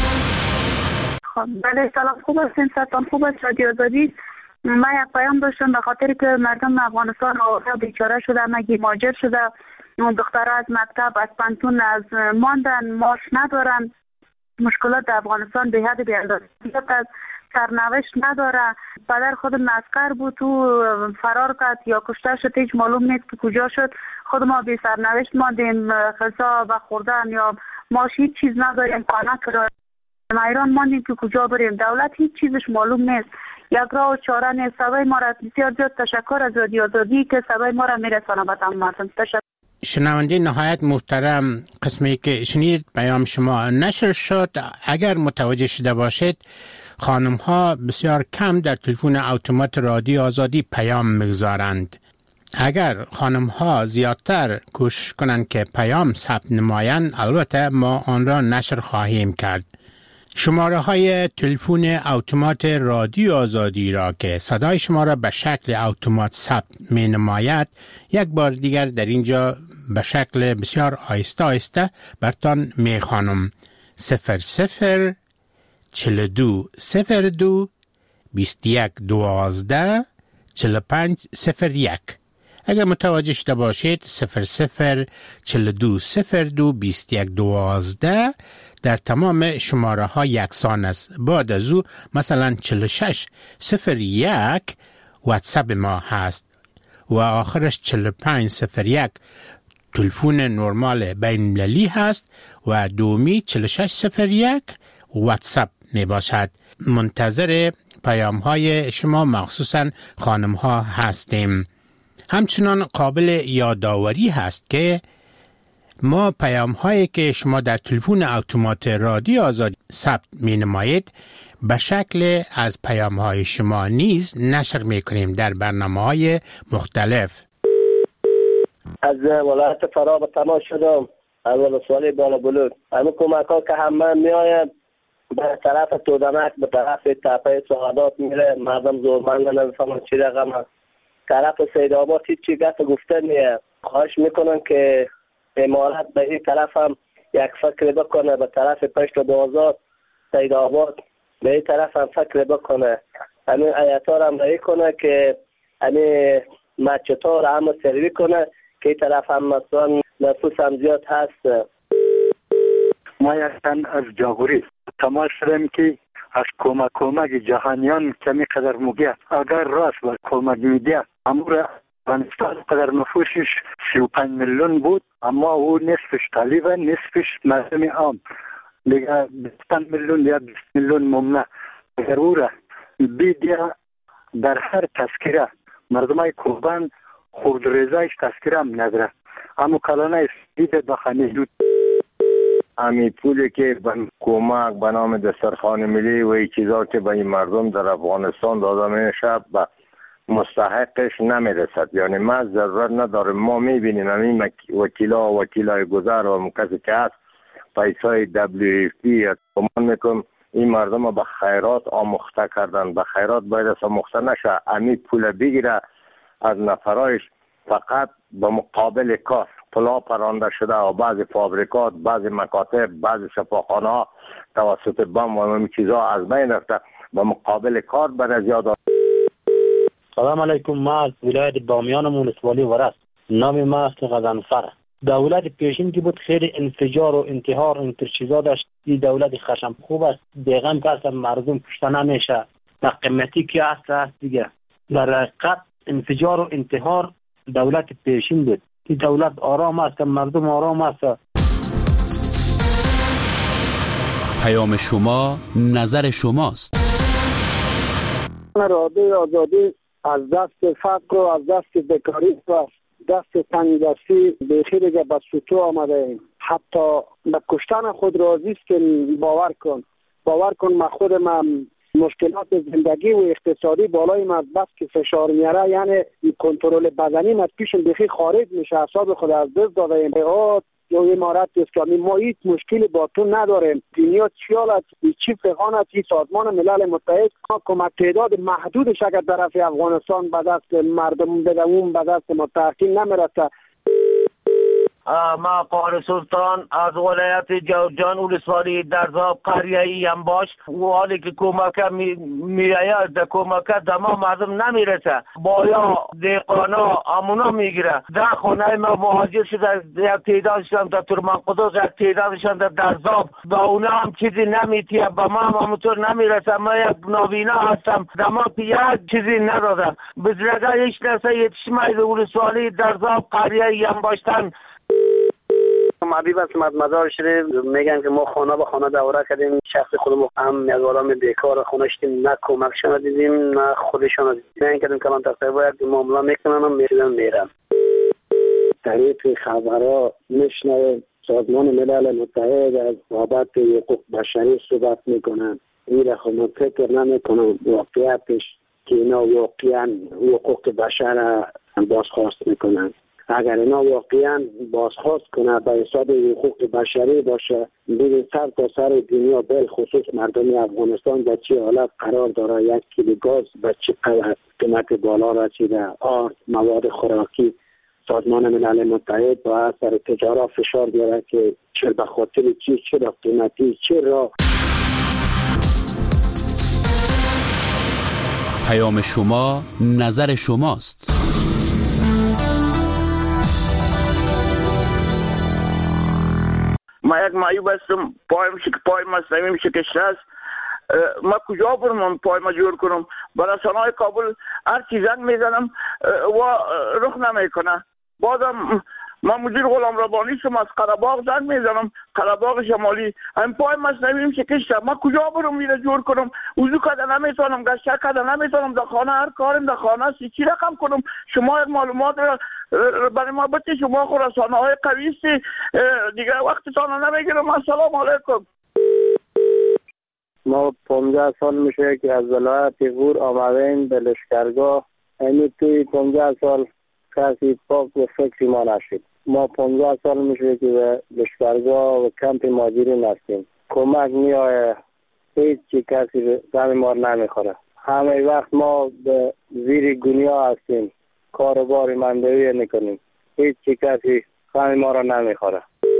بله سلام خوب هستین ستان خوب است رادیو آزادی. من یک پیام داشتم به خاطر که مردم افغانستان آورده بیچاره شده مگی ماجر شده دخترها از مکتب از پانتون از ماندن ماش ندارن. مشکلات در افغانستان به حد بی‌اندازه است. سرنوشت نداره. پدر خود مسکر بود تو فرار کرد یا کشته شد هیچ معلوم نیست که کجا شد. خود ما بی سرنوشت ماندیم غذا و خوردن یا ماش هیچ چیز نداریم خانه کرایه ایران ماندیم که کجا بریم. دولت هیچ چیزش معلوم نیست. یک راه و چاره نیست. سبای ما را بسیار زیاد تشکر از رادیو آزادی که سبای ما را میرسانه به تمام مردم. تشکر. شنونده نهایت محترم، قسمی که شنید پیام شما نشر شد. اگر متوجه شده باشید خانم ها بسیار کم در تلفن اتومات رادیو آزادی پیام میگذارند. اگر خانم ها زیادتر کوشش کنند که پیام ثبت نمایند، البته ما آن را نشر خواهیم کرد. شماره های تلفن اتومات رادیو آزادی را که صدای شما را به شکل اتومات ثبت می نماید، یک بار دیگر در اینجا به شکل بسیار آهسته آهسته برتان می خوانم. صفر صفر چل دو صفر دو بیست یک دوازده چل پنج صفر یک. اگر متوجه شده باشید صفر صفر چل دو صفر دو بیست یک دوازده در تمام شماره ها یکسان است. بعد از او مثلا چل و شش صفر یک واتساپ ما هست و آخرش چل و پنج صفر یک تلفن نرمال بین المللی هست و دومی چل و شش صفر یک واتساپ می باشد. منتظر پیام های شما مخصوصا خانم ها هستیم. همچنان قابل یادآوری هست که ما پیام هایی که شما در تلفن اتومات رادیو آزادی ثبت می نمایید به شکل از پیام های شما نیز نشر می کنیم در برنامه های مختلف. از ولایت فرا به تماس شدم، از ولسوالی بالا بلود. همه کمک ها که همه می آید به طرف تودنک، به طرف تپه سعادات میره، مردم زورمنده نمیفهمن چی رقم هست. طرف سید آباد هیچ چی گفت گفته نیه. خواهش میکنن که امارت به این طرف هم یک فکر بکنه، به طرف پشت بازار سید آباد به این طرف هم فکر بکنه. همین ایتار هم رایی کنه که همین مچتا رو هم سروی کنه که این طرف هم مثلا نفوس هم زیاد هست. ما یکتن از جاغوری تماس شدیم که از کمک کمک جهانیان کمی قدر موگه اگر راست و کمک میده امور افغانستان قدر نفوسش سی و پنج میلیون بود، اما او نصفش طالبه نصفش مردم عام دیگه بیست میلیون یا بیست میلیون ممنه. اگر او را بیدیه در هر تذکره مردمای کوبان خود رضایش تذکره هم نداره، اما کلانه دیده بخانه دود امی پولی که به کمک به نام دسترخوان ملی و این چیزا که به این مردم در افغانستان داده میشه به مستحقش نمیرسد. یعنی ما ضرورت نداریم، ما میبینیم همین وکیلا و وکیلای گذر و کسی که هست پیسای دبلیو اف پی کمان میکنم این مردم به خیرات آموخته کردن، به خیرات باید از آموخته نشه. امی پول بگیره از نفرایش فقط به مقابل کار پلا پرانده شده و بعضی فابریکات، بعضی مکاتب، بعضی شفاخانه ها توسط بم و همین چیزها از بین رفته به مقابل کار بر زیاد. سلام علیکم، ما از ولایت بامیان مونسوالی ورس، نام ما است غضنفر. دولت پیشین که بود خیلی انفجار و انتحار و انتر چیزا داشت. این دولت خشم خوب است، بیغم کس مردم کشته نمیشه، در قیمتی که هست هست دیگه. در حقیقت انفجار و انتحار دولت پیشین بود. این دولت آرام است، مردم آرام است. پیام شما نظر شماست. رادیو آزادی از دست فقر و از دست بیکاری و دست تنگدستی بخیر دیگه به سطوح آمده. حتی به کشتن خود راضی است که باور کن باور کن من خودم مشکلات زندگی و اقتصادی بالای من بس که فشار میاره، یعنی کنترل بدنی من پیشم بخیر خارج میشه، اعصاب خود از دست داده ام. یا امارت اسلامی ما هیچ مشکلی با تو نداریم. دنیا چیالت چی فقانت این سازمان ملل متحد کمک تعداد محدودش اگر طرف افغانستان به دست مردم بده اون به دست متحقین نمیرسه. ما قهر سلطان از ولایت جوزجان ولسوالی درزاب قریه ای هم باش و حالی که کمک میآید در کمک دما مردم نمیرسه، بایا دیقانا امونا میگیره. در خانه ما مهاجر شده، یک تعدادشان در ترمان قدوس، یک تعدادشان در درزاب، با اونا هم چیزی نمیتیه، با ما هم همونطور نمیرسه. ما یک نابینا هستم، دما یک چیزی ندادم، بزرگه هیچ نسه یتشمه ولسوالی درزاب قریه ای هم باشتن. معبیب است مدار شده، میگن که ما خانه به خانه دوره کردیم، شخص خودمون هم یک آدم بیکار خونه شدیم، نه کمکشان دیدیم نه خودشان دیدیم، نه این کردیم کلان تقریبا یک معامله میکنن و میرن میرن. طریق خبرها میشنویم سازمان ملل متحد از بابت حقوق بشری صحبت میکنن. این را خود فکر نمیکنم واقعیتش که اینا واقعا حقوق بشر بازخواست میکنن. اگر اینا واقعا بازخواست کنه به حساب حقوق بشری باشه، ببین سر تا سر دنیا بل خصوص مردم افغانستان در چه حالت قرار داره، یک کیلو گاز به چه قیمت بالا رسیده، آرد، مواد خوراکی. سازمان ملل متحد با اثر تجارت فشار بیاره که چه به خاطر چی، چه قیمتی، چه را. پیام شما، نظر شماست. ما یک معیوب هستم، پایم شک پای مصنوعیم شکسته است. ما کجا برم پای ما جور کنم؟ برای رسانه‌های کابل هر چی زنگ میزنم و رخ نمیکنه. بازم من مدیر غلام ربانی شما از قره‌باغ زنگ میزنم، قره‌باغ شمالی، هم پای مصنوعیم شکسته. ما کجا برم میره جور کنم؟ وضو کردن نمیتونم، گشت کردن نمیتونم، در خانه هر کارم در خانه است. چی رقم کنم؟ شما یک معلومات برای ما بده. شما خود رسانه‌های قوی است دیگه، وقتتان نمیگیرم. السلام علیکم. ما پانزده سال میشه که از ولایت غور آمدیم به لشکرگاه. یعنی توی پانزده سال کسی پاک و فکری ما نشد. ما پانزده سال میشه که به لشکرگاه و کمپ مهاجرین هستیم. کمک میآید، هیچ چی کسی غم ما نمیخوره. همه وقت ما به زیر گنیا هستیم، کاروبار مندوی نکنیم، هیچ چی کسی غم ما را نمیخوره.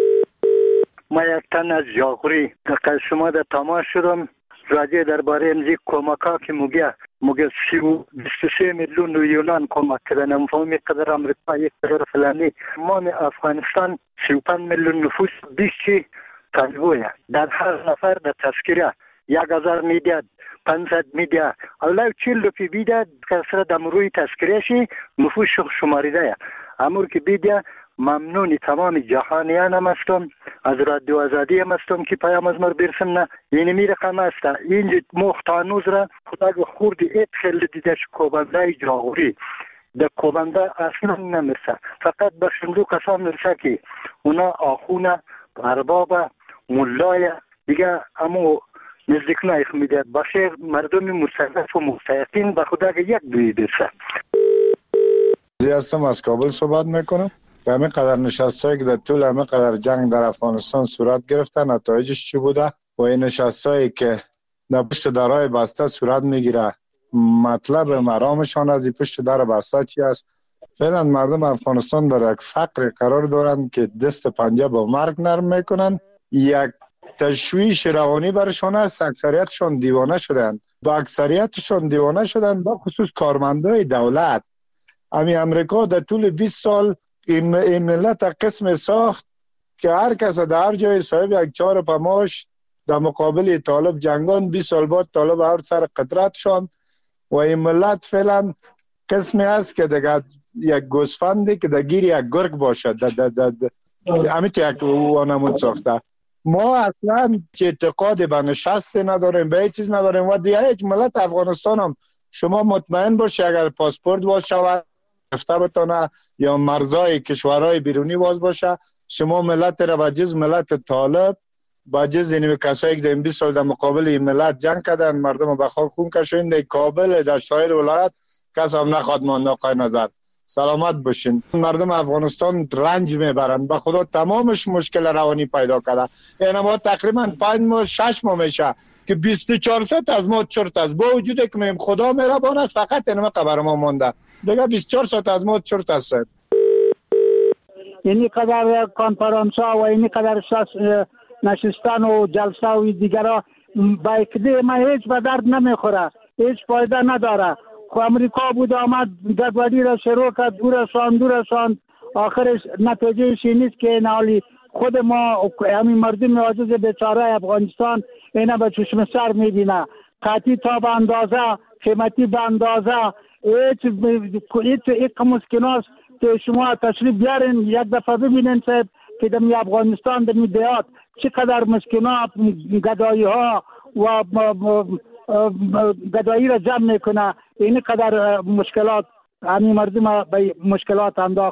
ما یک تن از جاغوری در شما در تماس شدم راجع درباره امزی کمک ها که مگه مگه بیست و سه میلیون یونان کمک کردن. نمیفهمم قدر امریکا یک قدر فلانی. ما افغانستان سی و پنج میلیون نفوس بیست طالبویه. در هر نفر در تذکره یک هزار میداد، پانصد میداد. اولا چهل روپی بیداد کسر دم روی تذکرهشی نفوس شماریده. امور که بیداد ممنونی تمام جهانیان هم هستم، از رادیو آزادی هم هستم که پیام از مر برسم. نه یعنی می رقم هسته اینجا مختانوز را خدا خورد ایت خیلی دیدش کوبنده جاغوری در کوبنده اصلا نمیرسه، فقط به صندوق کسان میرسه که اونا آخونه ارباب ملای دیگه امو نزدیک نایخ میدهد. باشه مردم مستضعف و مستحقین به خدا یک دوی برسه. زی هستم از کابل صحبت میکنم. به همین قدر نشستایی که در طول همین قدر جنگ در افغانستان صورت گرفته، نتایجش چی بوده و این نشستایی که در پشت درهای بسته صورت میگیره، مطلب مرامشان از این پشت در بسته چی است؟ فعلا مردم افغانستان در یک فقر قرار دارند که دست پنجه با مرگ نرم میکنن. یک تشویش روانی برشان است. اکثریتشان دیوانه شدند، با اکثریتشان دیوانه شدند، با خصوص کارمندای دولت. امی امریکا در طول بیست سال این, این ملت قسم ساخت که هر کس در هر جای صاحب یک چهار پماش در مقابل طالب جنگان. بیست سال بعد طالب هر سر قدرت شان و این ملت فعلا قسمی است که دیگه یک گوسفندی که در گیر یک گرگ باشد. امیت یک وانمود ساخته. ما اصلا که اعتقاد به نشست نداریم، به هیچ چیز نداریم و دیگه یک ملت افغانستان هم شما مطمئن باشی اگر پاسپورت باز شود گرفته بتانه یا مرزای کشورهای بیرونی باز باشه، شما ملت را به جز ملت طالب، با جز اینمی کسایی که در این بیست سال در مقابل این ملت جنگ کردن، مردم به خاک خون کشوند، در کابل در شایر ولایت کس هم نخواد مانده. آقای نظر سلامت باشین. مردم افغانستان رنج میبرند، به خدا تمامش مشکل روانی پیدا کرده. یعنی ما تقریبا پنج ماه شش ماه میشه که بیست و چهار ساعت از ما چرت است، با وجودی که میم خدا مهربان است، فقط اینم خبر ما مونده دیگه بیست و چهار ساعت از ما چرت است. اینی قدر کنفرانس ها و اینی قدر نشستن و جلسه و دیگرها با اکده ما هیچ به درد نمیخوره، هیچ فایده نداره. خو امریکا بود آمد گدوادی را شروع کرد، دور رسان دور رسان، آخرش نتیجهش این نیست که نالی خود ما همین مردم عاجز بیچاره افغانستان اینا به چشم سر میبینه. قطعی تا به اندازه، قیمتی به اندازه، هیچ هیچ مسکناست که شما تشریف بیارین یک دفعه ببینین صاحب که در افغانستان در دیات چقدر مسکنات گدایی ها و گدایی را جمع میکنه. این قدر مشکلات همین مردم به مشکلات انداخت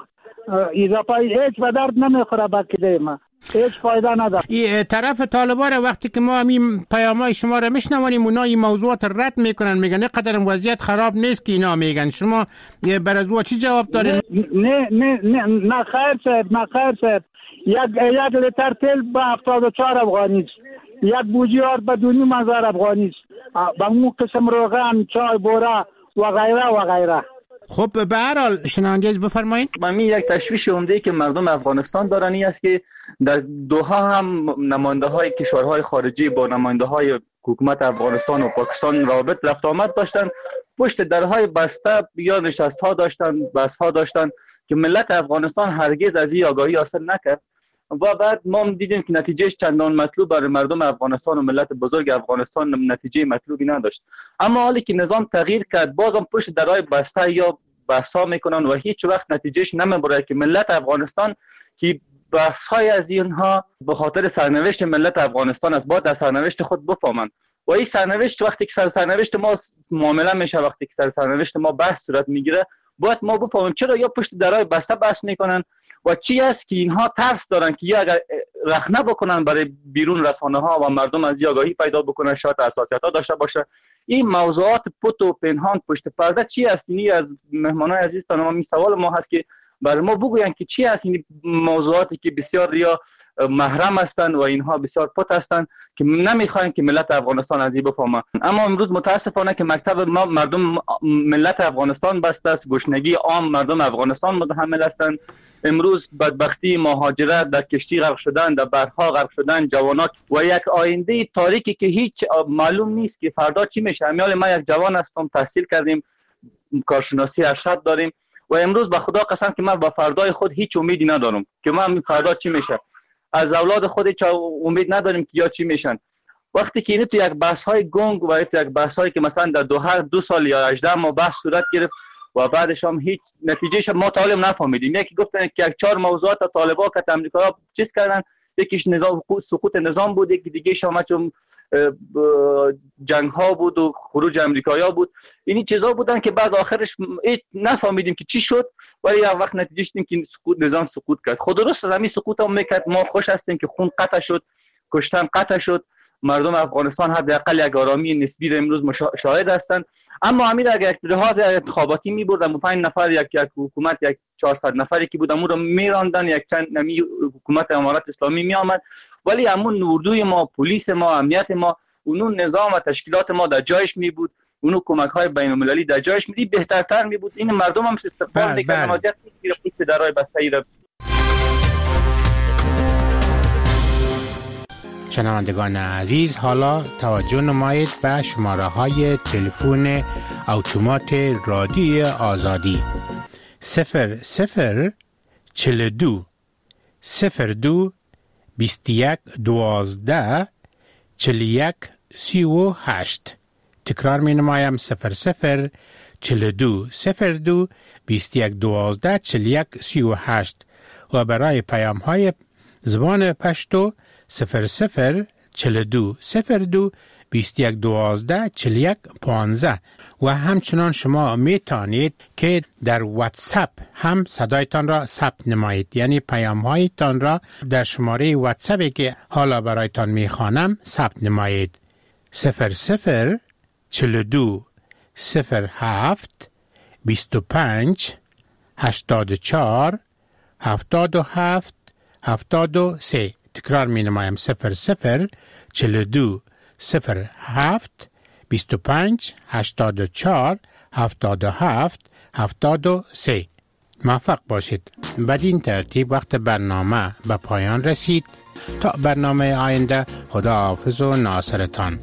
اضافه هیچ به درد نمیخوره به کده ما، هیچ فایده نداره. این طرف طالبان وقتی که ما همین پیامای شما را میشنوانیم اونا این موضوعات رد میکنن، میگن اینقدر وضعیت خراب نیست که اینا میگن. شما بر از چی جواب دارین؟ نه نه نه نه خیر صاحب، نه خیر صاحب. یک یک لیتر تیل به هفتاد و چهار افغانی است، یک بوجی آرد به دو نیم هزار افغانی است، به اون قسم روغن، چای، بوره و غیره و غیره. خب به هر حال شنوندگیز بفرمایید. من یک تشویش عمده که مردم افغانستان دارن این است که در دوحه هم نماینده های کشورهای خارجی با نماینده های حکومت افغانستان و پاکستان رابط رفت آمد داشتن، پشت درهای بسته یا نشست ها داشتن، بحث ها داشتن که ملت افغانستان هرگز از این آگاهی حاصل نکرد و بعد ما دیدیم که نتیجهش چندان مطلوب برای مردم افغانستان و ملت بزرگ افغانستان نتیجه مطلوبی نداشت. اما حالی که نظام تغییر کرد بازم پشت درهای بسته یا بحثا میکنن و هیچ وقت نتیجهش نمیبره که ملت افغانستان که بحث های از اینها به خاطر سرنوشت ملت افغانستان است، باید در سرنوشت خود بفهمن و این سرنوشت وقتی که سر سرنوشت ما معامله میشه، وقتی که سر سرنوشت ما بحث صورت میگیره، باید ما بفهمیم چرا یا پشت درهای بسته بحث میکنن و چی است که اینها ترس دارن که یا اگر رخنه بکنن برای بیرون رسانه ها و مردم از آگاهی پیدا بکنن، شاید حساسیت ها داشته باشه. این موضوعات پت و پنهان پشت پرده چی است؟ اینی از مهمانای عزیز تا ما سوال ما هست که برای ما بگوین که چی است این موضوعاتی که بسیار یا محرم هستند و اینها بسیار پت هستند که نمیخواین که ملت افغانستان از این بفهمه. اما امروز متاسفانه که مکتب ما مردم ملت افغانستان بسته است، گشنگی عام مردم افغانستان متحمل هستند. امروز بدبختی، مهاجرت، در کشتی غرق شدن، در بحرها غرق شدن جوانات و یک آینده تاریکی که هیچ معلوم نیست که فردا چی میشه. امیال ما یک جوان هستم، تحصیل کردیم، کارشناسی ارشد داریم و امروز به خدا قسم که من با فردای خود هیچ امیدی ندارم که من فردا چی میشه. از اولاد خود هیچ امید نداریم که یا چی میشن. وقتی که این تو یک بحث های گنگ و تو یک بحث هایی که مثلا در دو هر دو سال یا هجده ماه بحث صورت گرفت و بعدش هم هیچ نتیجهش ما طالب نفهمیدیم. یکی گفتن که یک چهار موضوعات طالبا که امریکا چیز کردن، یکیش نظام سقوط نظام بود، یکی دیگه شما چون جنگ ها بود و خروج امریکایا بود. اینی چیزا بودن که بعد آخرش نفهمیدیم که چی شد ولی یک وقت نتیجهش این که سقوط نظام سقوط کرد. خود درست همین سقوط هم میکرد. ما خوش هستیم که خون قطع شد، کشتن قطع شد، مردم افغانستان حداقل یک آرامی نسبی را امروز شاهد هستند. اما همین اگر یک لحاظ انتخاباتی می‌بردن پنج نفر یک یک حکومت یک چهارصد نفری که بود امور رو میراندن، یک چند نمی حکومت امارات اسلامی می آمد، ولی همون اردوی ما، پلیس ما، امنیت ما، اون نظام و تشکیلات ما در جایش می بود، اون کمک‌های بین‌المللی در جایش می بود، بهترتر می بود. این مردم هم استقبال می‌کردن، حاجت نیست که درای بسته‌ای را. شنوندگان عزیز، حالا توجه نمایید به شماره های تلفن اتومات رادیو آزادی صفر صفر چهل و دو صفر دو بیست و یک دوازده چهل و یک سی و هشت. تکرار می نمایم صفر صفر چهل و دو صفر دو بیست و یک دوازده چهل و یک سی و هشت و برای پیام های زبان پشتو صفر صفر چهل و دو صفر دو بیست و یک دوازده چهل و یک پانزده. و همچنان شما می توانید که در واتساپ هم صدایتان را ثبت نمایید، یعنی پیام هایتان را در شماره واتساپی که حالا برایتان می خوانم ثبت نمایید. صفر صفر چهل و دو صفر هفت بیست و پنج هشتاد و چهار هفتاد و هفت هفتاد و سه. تکرار می نمایم صفر صفر چهل و دو صفر هفت بیست و پنج هشتاد و چهار هفتاد و هفت هفتاد و سه. موفق باشید. بدین ترتیب وقت برنامه به پایان رسید. تا برنامه آینده، خدا حافظ و ناصرتان.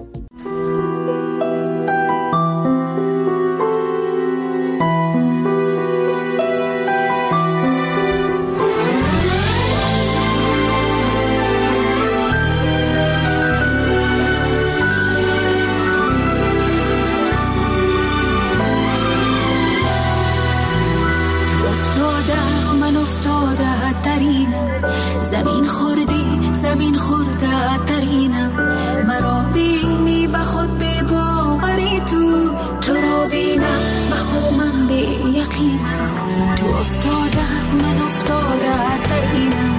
زمین خوردی زمین خورده ترینم، مرا بینی به خود به باوری، تو تو را بینم به خود من به یقینم. تو افتاده من افتاده در اینم